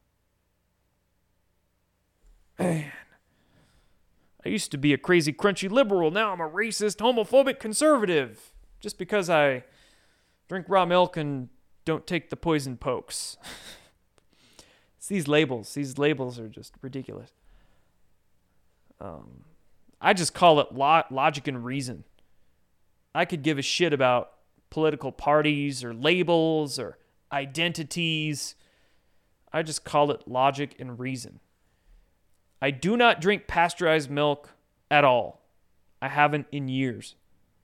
Man, I used to be a crazy, crunchy liberal. Now I'm a racist, homophobic conservative. Just because I drink raw milk and don't take the poison pokes. It's these labels. These labels are just ridiculous. I just call it logic and reason. I could give a shit about political parties or labels or identities. I just call it logic and reason. I do not drink pasteurized milk at all. I haven't in years.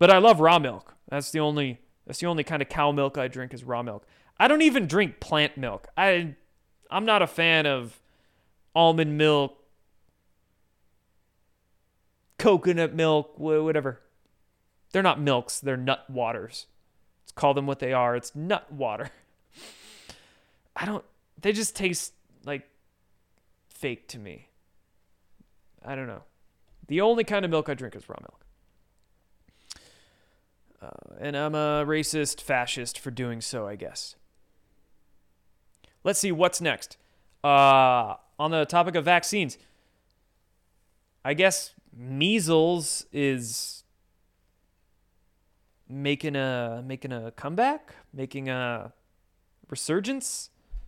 But I love raw milk. That's the only kind of cow milk I drink is raw milk. I don't even drink plant milk. I'm not a fan of almond milk, coconut milk, whatever. They're not milks. They're nut waters. Let's call them what they are. It's nut water. They just taste like fake to me. I don't know. The only kind of milk I drink is raw milk. And I'm a racist fascist for doing so, I guess. Let's see what's next. On the topic of vaccines, I guess measles is making a comeback, making a resurgence.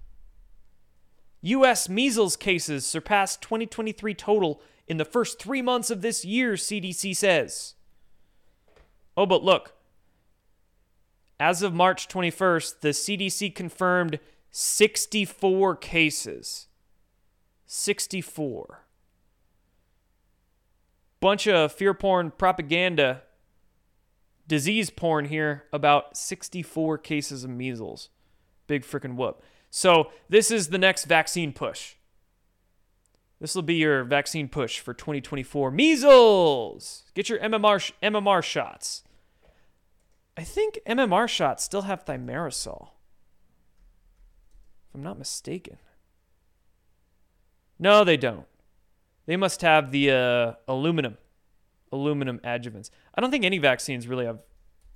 U.S. measles cases surpassed 2023 total in the first 3 months of this year, CDC says. Oh, but look. As of March 21st, the CDC confirmed 64 cases. 64. Bunch of fear porn propaganda, disease porn here about 64 cases of measles. Big freaking whoop. So this is the next vaccine push. This will be your vaccine push for 2024. Measles! Get your MMR shots. I think MMR shots still have thimerosal, if I'm not mistaken. No, they don't. They must have the aluminum adjuvants. I don't think any vaccines really have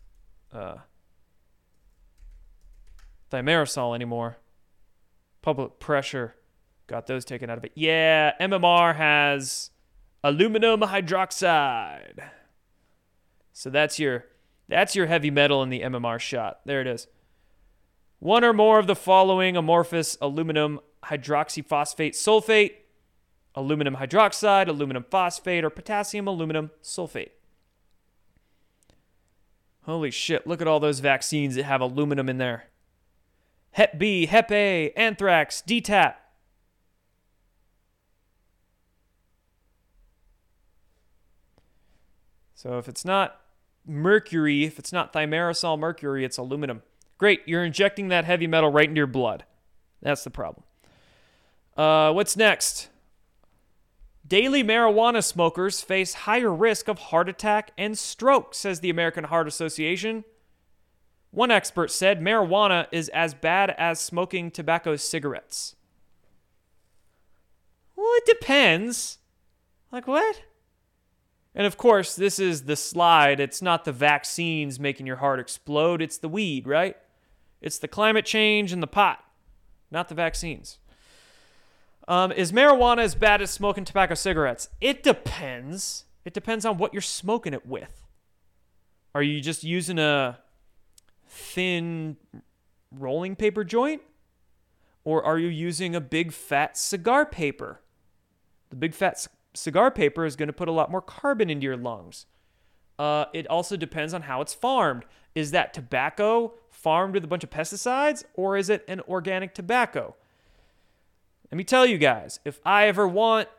thimerosal anymore. Public pressure got those taken out of it. Yeah, MMR has aluminum hydroxide. So that's your heavy metal in the MMR shot. There it is. One or more of the following amorphous aluminum hydroxyphosphate sulfate, aluminum hydroxide, aluminum phosphate, or potassium aluminum sulfate. Holy shit, look at all those vaccines that have aluminum in there. Hep B, Hep A, anthrax, DTaP. So if it's not mercury, if it's not thimerosal mercury, it's aluminum. Great, you're injecting that heavy metal right into your blood. That's the problem. What's next? Daily marijuana smokers face higher risk of heart attack and stroke, says the American Heart Association. One expert said marijuana is as bad as smoking tobacco cigarettes. Well, it depends. Like what? And of course, this is the slide. It's not the vaccines making your heart explode. It's the weed, right? It's the climate change and the pot, not the vaccines. Is marijuana as bad as smoking tobacco cigarettes? It depends. It depends on what you're smoking it with. Are you just using a thin rolling paper joint? Or are you using a big fat cigar paper? The big fat cigar paper is going to put a lot more carbon into your lungs. It also depends on how it's farmed. Is that tobacco farmed with a bunch of pesticides, or is it an organic tobacco? Let me tell you guys, if I ever want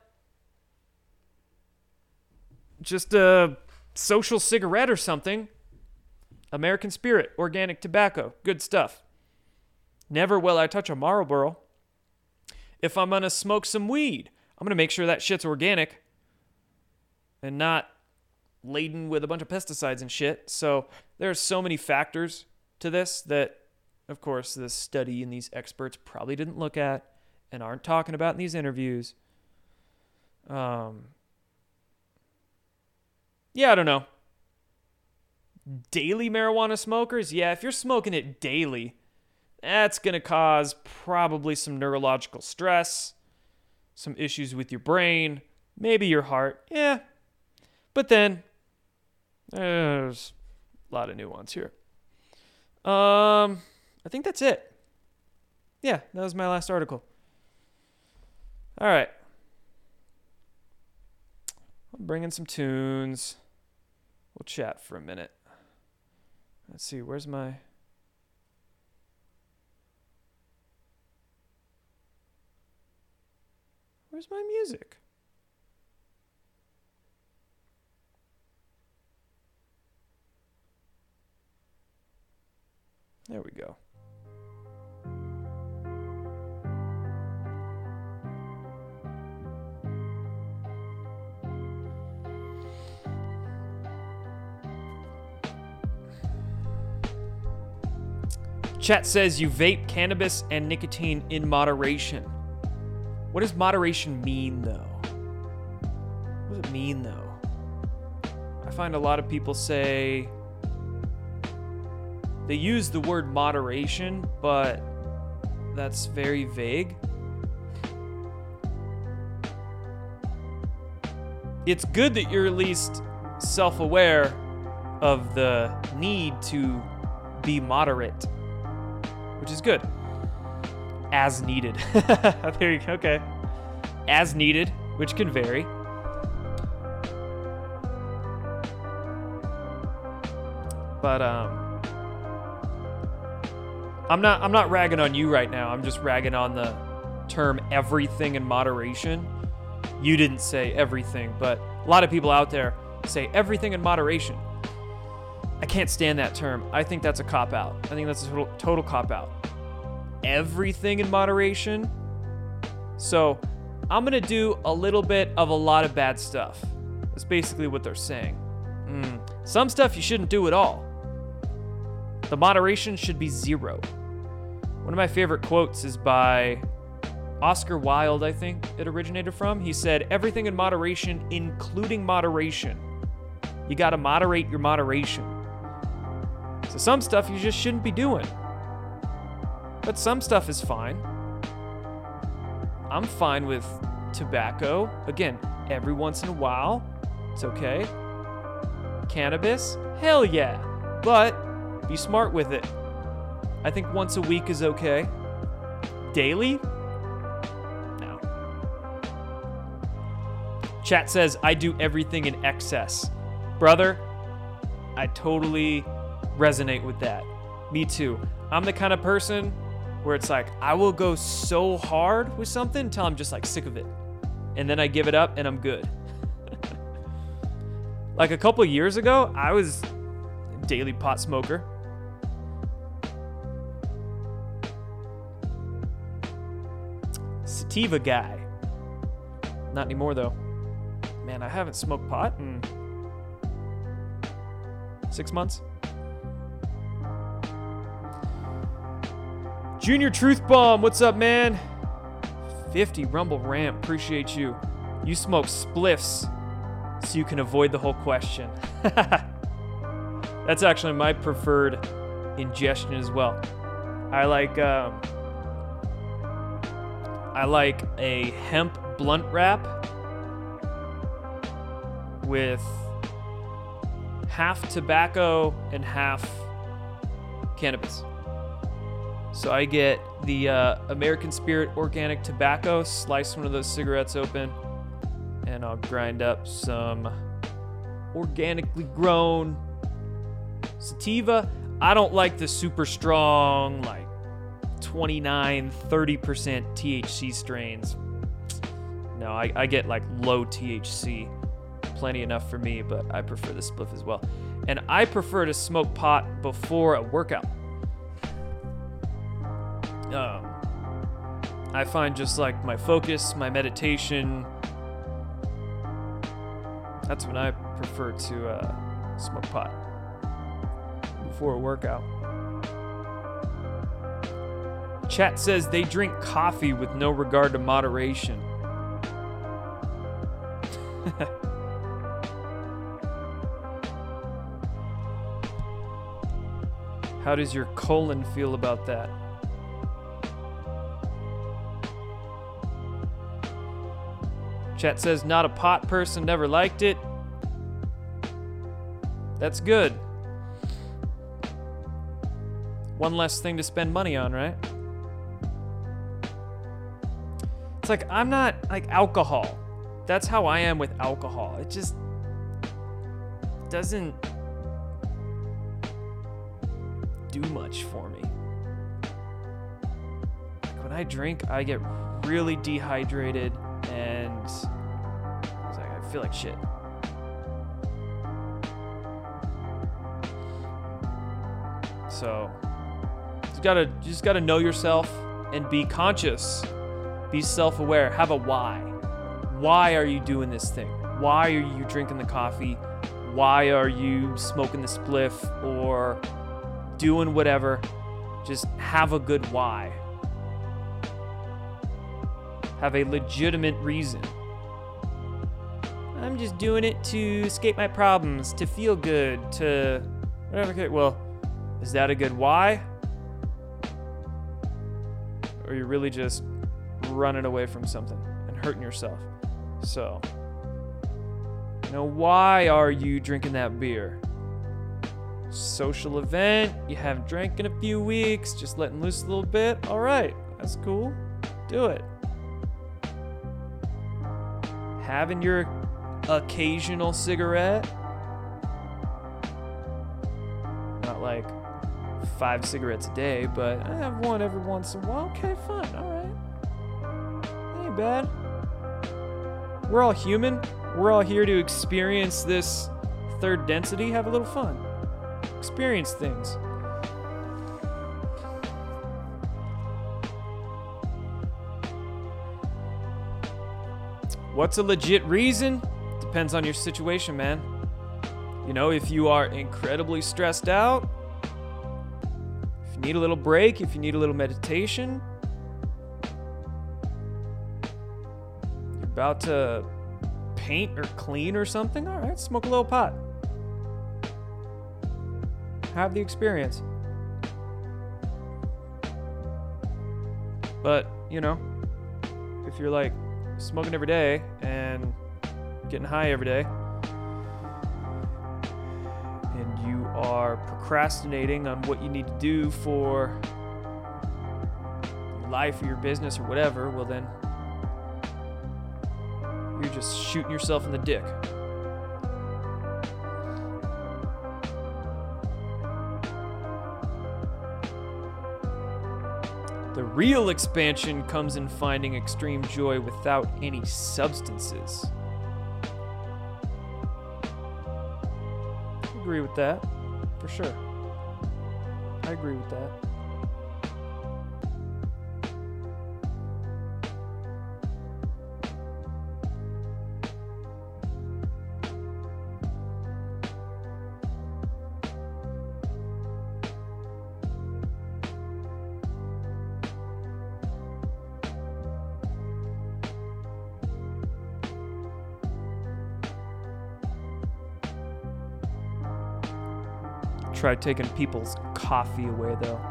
just a social cigarette or something, American Spirit, organic tobacco, good stuff. Never will I touch a Marlboro. If I'm going to smoke some weed, I'm going to make sure that shit's organic and not laden with a bunch of pesticides and shit. So there are so many factors to this that, of course, this study and these experts probably didn't look at and aren't talking about in these interviews. Yeah, I don't know. Daily marijuana smokers? Yeah, if you're smoking it daily, that's going to cause probably some neurological stress, some issues with your brain, maybe your heart. Yeah. But then, there's a lot of nuance here. I think that's it. Yeah, that was my last article. All right. I'm bringing some tunes. We'll chat for a minute. Let's see, where's my music? There we go. Chat says you vape cannabis and nicotine in moderation. What does moderation mean, though? What does it mean, though? I find a lot of people say they use the word moderation, but that's very vague. It's good that you're at least self-aware of the need to be moderate, which is good. As needed. There you go. Okay. As needed, which can vary. But I'm not ragging on you right now. I'm just ragging on the term everything in moderation. You didn't say everything, but a lot of people out there say everything in moderation. I can't stand that term. I think that's a cop-out. I think that's a total cop-out. Everything in moderation. So I'm going to do a little bit of a lot of bad stuff. That's basically what they're saying. Some stuff you shouldn't do at all. The moderation should be 0. One of my favorite quotes is by Oscar Wilde, I think it originated from. He said, everything in moderation, including moderation. You got to moderate your moderation. So some stuff you just shouldn't be doing. But some stuff is fine. I'm fine with tobacco. Again, every once in a while, it's okay. Cannabis, hell yeah. But be smart with it. I think once a week is okay. Daily? No. Chat says, I do everything in excess. Brother, I totally resonate with that. Me too. I'm the kind of person where it's like, I will go so hard with something until I'm just like sick of it. And then I give it up and I'm good. Like a couple years ago, I was a daily pot smoker. Sativa guy. Not anymore though. Man, I haven't smoked pot in 6 months. Junior Truth Bomb, what's up, man? 50 Rumble Ramp, appreciate you. You smoke spliffs so you can avoid the whole question. That's actually my preferred ingestion as well. I like a hemp blunt wrap with half tobacco and half cannabis. So I get the American Spirit organic tobacco, slice one of those cigarettes open, and I'll grind up some organically grown sativa. I don't like the super strong, like 29, 30% THC strains. No, I get like low THC. Plenty enough for me, but I prefer the spliff as well. And I prefer to smoke pot before a workout. I find just like my focus, my meditation, that's when I prefer to smoke pot before a workout. Chat says they drink coffee with no regard to moderation. How does your colon feel about that? Chat says, not a pot person, never liked it. That's good. One less thing to spend money on, right? It's like, I'm not like alcohol. That's how I am with alcohol. It just doesn't do much for me. Like when I drink, I get really dehydrated and it's like I feel like shit. So You just gotta know yourself and be conscious. Be self-aware. Have a why. Why are you doing this thing? Why are you drinking the coffee? Why are you smoking the spliff or doing whatever? Just have a good why. Have a legitimate reason. I'm just doing it to escape my problems, to feel good, to whatever. Okay, well, is that a good why? Or you're really just running away from something and hurting yourself? So, why are you drinking that beer? Social event, you haven't drank in a few weeks, just letting loose a little bit. All right, that's cool. Do it. Having your occasional cigarette, not like 5 cigarettes a day, but I have one every once in a while. Okay, fine, all right. Ain't bad. We're all human. We're all here to experience this third density. Have a little fun. Experience things. What's a legit reason? Depends on your situation, man. If you are incredibly stressed out, if you need a little break, if you need a little meditation, you're about to paint or clean or something, all right, smoke a little pot. Have the experience. But, if you're like smoking every day and getting high every day, and you are procrastinating on what you need to do for your life or your business or whatever, well then, you're just shooting yourself in the dick. The real expansion comes in finding extreme joy without any substances. I agree with that, for sure. I agree with that. Try taking people's coffee away, though.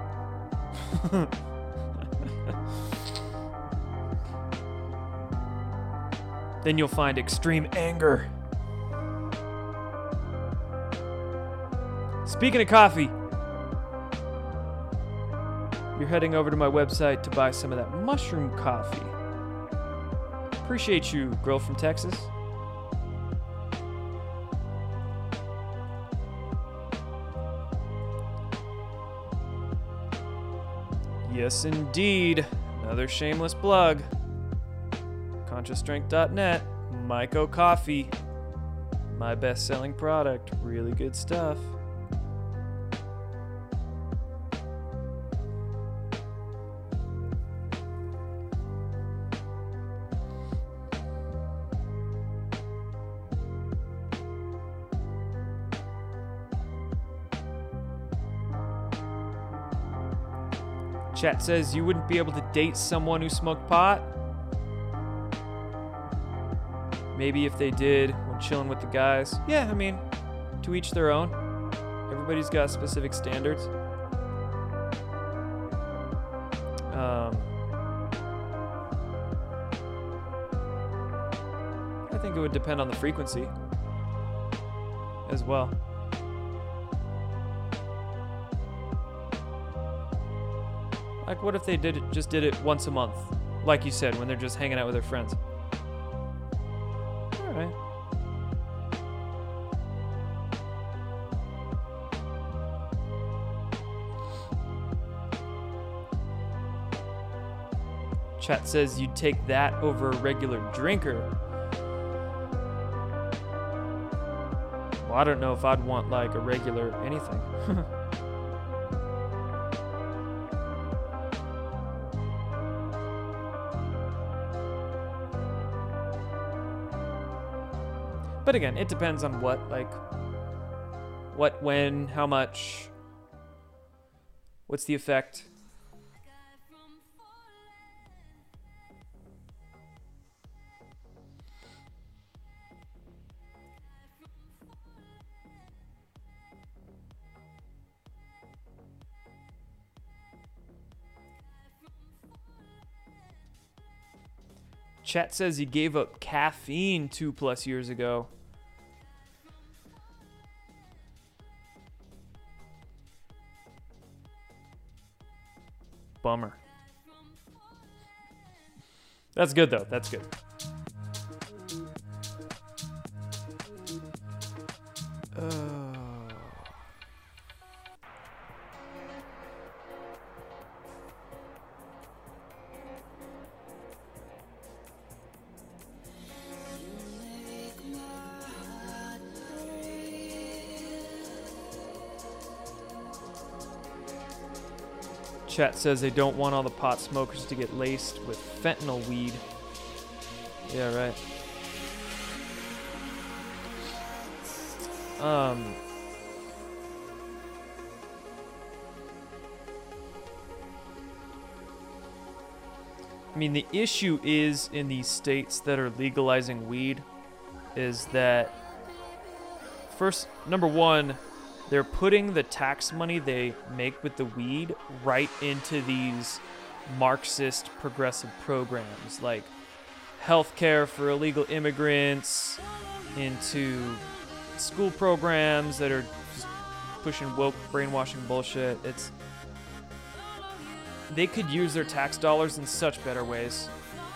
Then you'll find extreme anger. Speaking of coffee, you're heading over to my website to buy some of that mushroom coffee. Appreciate you, girl from Texas. Yes, indeed. Another shameless plug. ConsciousStrength.net. Myco Coffee. My best-selling product. Really good stuff. Chat says you wouldn't be able to date someone who smoked pot. Maybe if they did when chilling with the guys. Yeah, I mean, to each their own. Everybody's got specific standards. I think it would depend on the frequency as well. Like, what if they just did it once a month? Like you said, when they're just hanging out with their friends. All right. Chat says you'd take that over a regular drinker. Well, I don't know if I'd want, like, a regular anything. But again, it depends on what, when, how much, what's the effect. Chat says he gave up caffeine 2+ years ago. Bummer. That's good, though. That's good. Chat says they don't want all the pot smokers to get laced with fentanyl weed. Yeah, right. I mean, the issue is in these states that are legalizing weed is that first, number one, they're putting the tax money they make with the weed right into these Marxist progressive programs like healthcare for illegal immigrants, into school programs that are just pushing woke brainwashing bullshit. They could use their tax dollars in such better ways.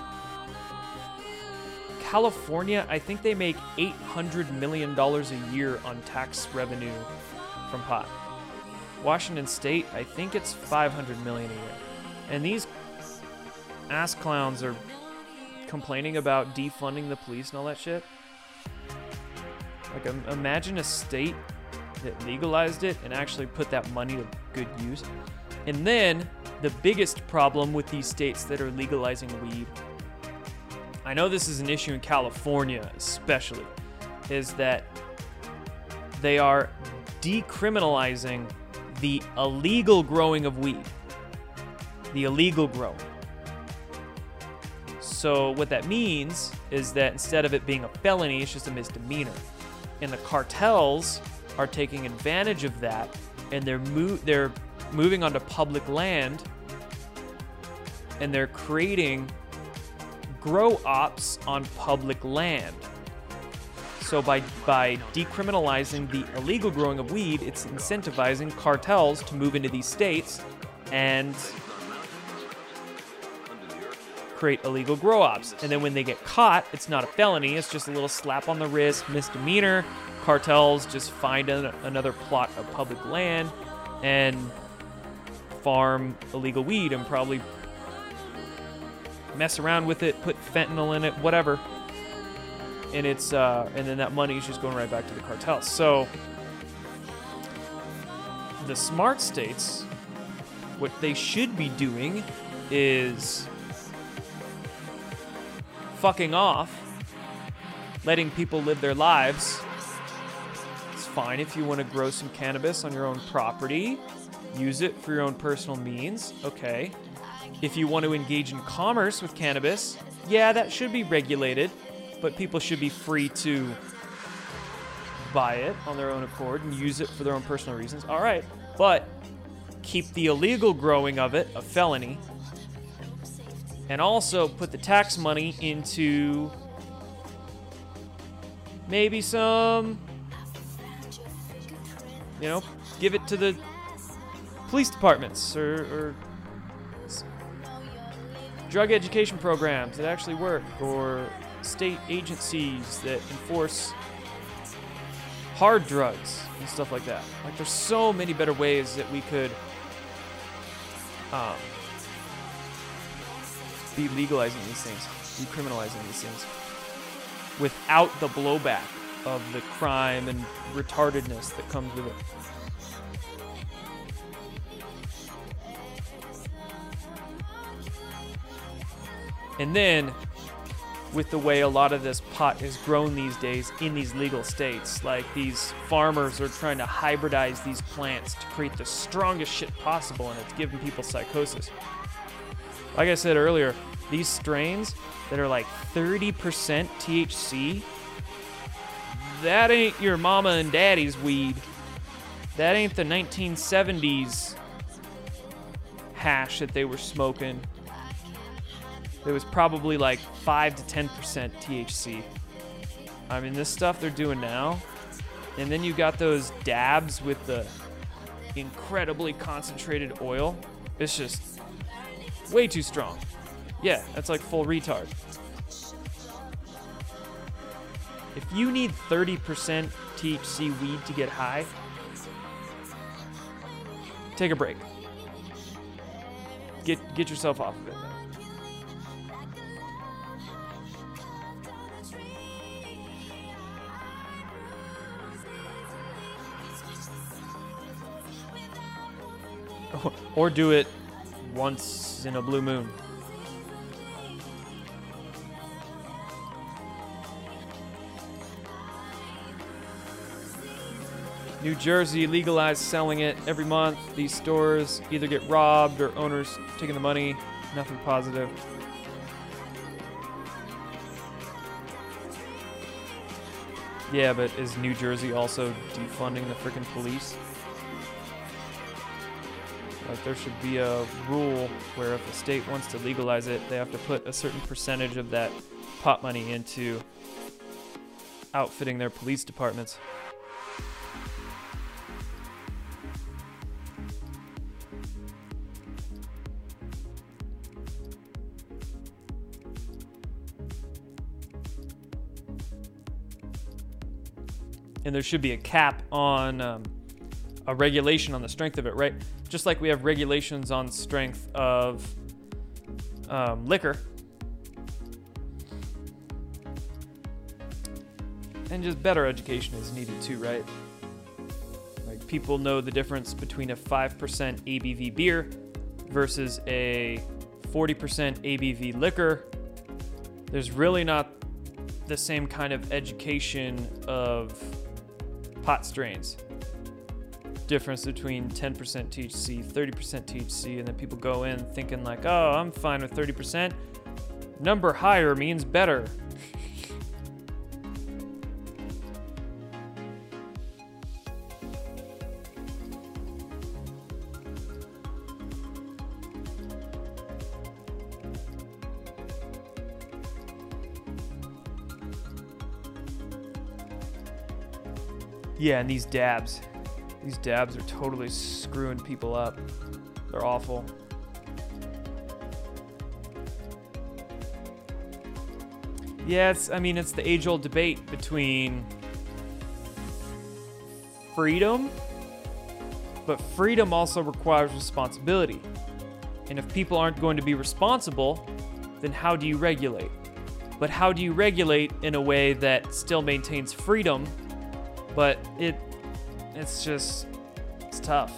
California, I think they make $800 million a year on tax revenue from pot. Washington State, I think it's $500 million a year. And these ass clowns are complaining about defunding the police and all that shit. Like, imagine a state that legalized it and actually put that money to good use. And then the biggest problem with these states that are legalizing weed, I know this is an issue in California especially, is that they are decriminalizing the illegal growing of weed. The illegal growing. So what that means is that instead of it being a felony, it's just a misdemeanor. And the cartels are taking advantage of that, and they're moving onto public land, and they're creating grow ops on public land. So by decriminalizing the illegal growing of weed, it's incentivizing cartels to move into these states and create illegal grow ops. And then when they get caught, it's not a felony, it's just a little slap on the wrist, misdemeanor. Cartels just find another plot of public land and farm illegal weed and probably mess around with it, put fentanyl in it, whatever. And it's and then that money is just going right back to the cartels. So the smart states, what they should be doing is fucking off, letting people live their lives. It's fine if you want to grow some cannabis on your own property, use it for your own personal means, okay. If you want to engage in commerce with cannabis, yeah, that should be regulated, but people should be free to buy it on their own accord and use it for their own personal reasons. All right, but keep the illegal growing of it a felony, and also put the tax money into maybe some, give it to the police departments or drug education programs that actually work, or state agencies that enforce hard drugs and stuff like that. Like, there's so many better ways that we could be legalizing these things, decriminalizing these things, without the blowback of the crime and retardedness that comes with it. And then with the way a lot of this pot is grown these days in these legal states. Like, these farmers are trying to hybridize these plants to create the strongest shit possible, and it's giving people psychosis. Like I said earlier, these strains that are like 30% THC, that ain't your mama and daddy's weed. That ain't the 1970s hash that they were smoking. It was probably like 5 to 10% THC. I mean, this stuff they're doing now. And then you got those dabs with the incredibly concentrated oil. It's just way too strong. Yeah, that's like full retard. If you need 30% THC weed to get high, take a break. Get yourself off of it. Or do it once in a blue moon. New Jersey legalized selling it every month. These stores either get robbed or owners taking the money. Nothing positive. Yeah, but is New Jersey also defunding the freaking police? Like, there should be a rule where if a state wants to legalize it, they have to put a certain percentage of that pot money into outfitting their police departments. And there should be a cap on a regulation on the strength of it, right? Just like we have regulations on strength of liquor. And just better education is needed too, right? Like, people know the difference between a 5% ABV beer versus a 40% ABV liquor. There's really not the same kind of education of pot strains. Difference between 10% THC, 30% THC, and then people go in thinking like, oh, I'm fine with 30%. Number higher means better. Yeah, and these dabs are totally screwing people up. They're awful. Yeah, it's the age-old debate between freedom, but freedom also requires responsibility. And if people aren't going to be responsible, then how do you regulate? But how do you regulate in a way that still maintains freedom, but it's tough.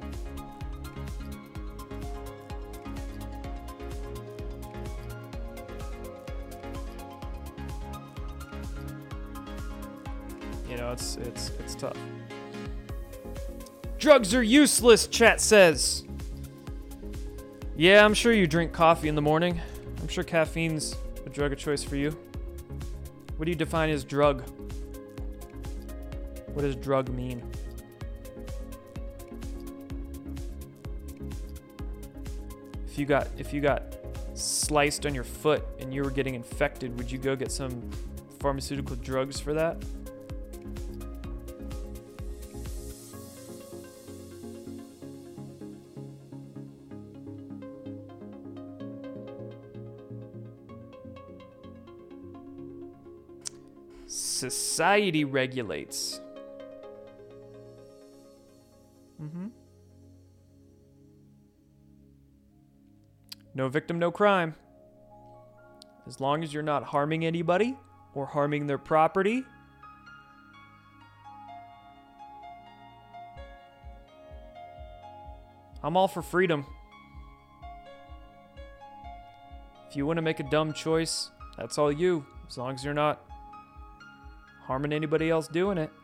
You know, it's tough. Drugs are useless, chat says. Yeah, I'm sure you drink coffee in the morning. I'm sure caffeine's a drug of choice for you. What do you define as drug? What does drug mean? If you got sliced on your foot and you were getting infected, would you go get some pharmaceutical drugs for that? Society regulates. No victim, no crime. As long as you're not harming anybody or harming their property. I'm all for freedom. If you want to make a dumb choice That's all you, as long as you're not harming anybody else doing it.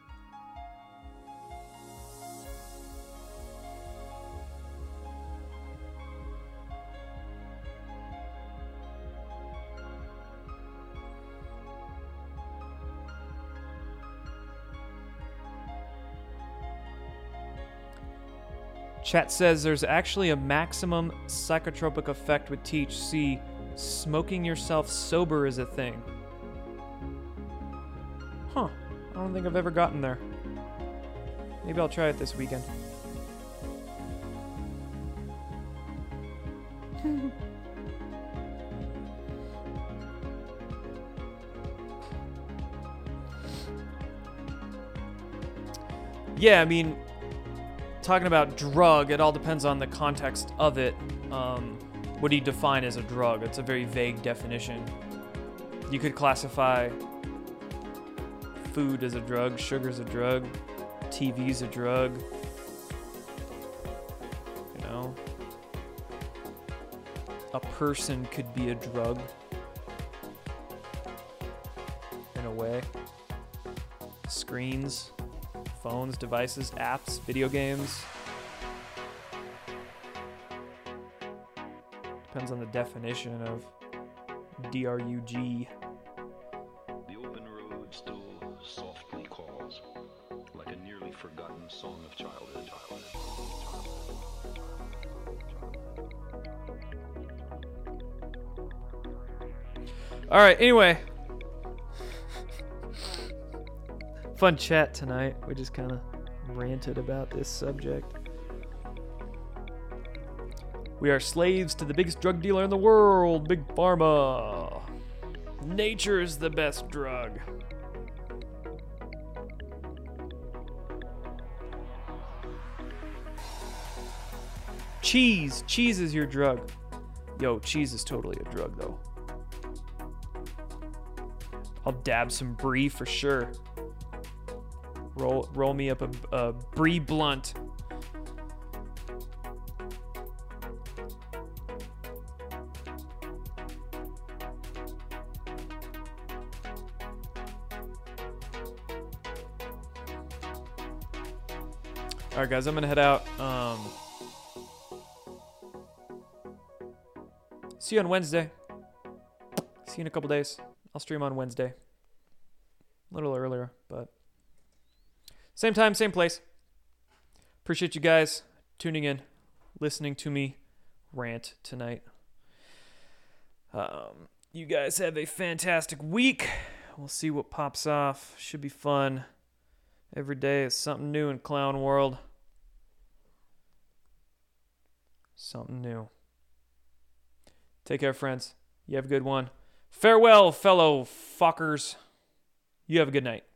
Chat says there's actually a maximum psychotropic effect with THC. Smoking yourself sober is a thing. Huh. I don't think I've ever gotten there. Maybe I'll try it this weekend. Yeah, I mean, talking about drug, it all depends on the context of it. What do you define as a drug? It's a very vague definition. You could classify food as a drug, sugar's a drug, TV's a drug. You know, a person could be a drug in a way. Screens, phones, devices, apps, video games. Depends on the definition of DRUG. The open road still softly calls, like a nearly forgotten song of childhood. All right, anyway. Fun chat tonight. We just kind of ranted about this subject. We are slaves to the biggest drug dealer in the world, Big Pharma. Nature is the best drug. Cheese. Cheese is your drug. Yo, cheese is totally a drug, though. I'll dab some brie for sure. Roll me up a brie blunt. All right, guys, I'm gonna head out. See you on Wednesday. See you in a couple days. I'll stream on Wednesday. A little earlier, but same time, same place. Appreciate you guys tuning in, listening to me rant tonight. You guys have a fantastic week. We'll see what pops off. Should be fun. Every day is something new in Clown World. Something new. Take care, friends. You have a good one. Farewell, fellow fuckers. You have a good night.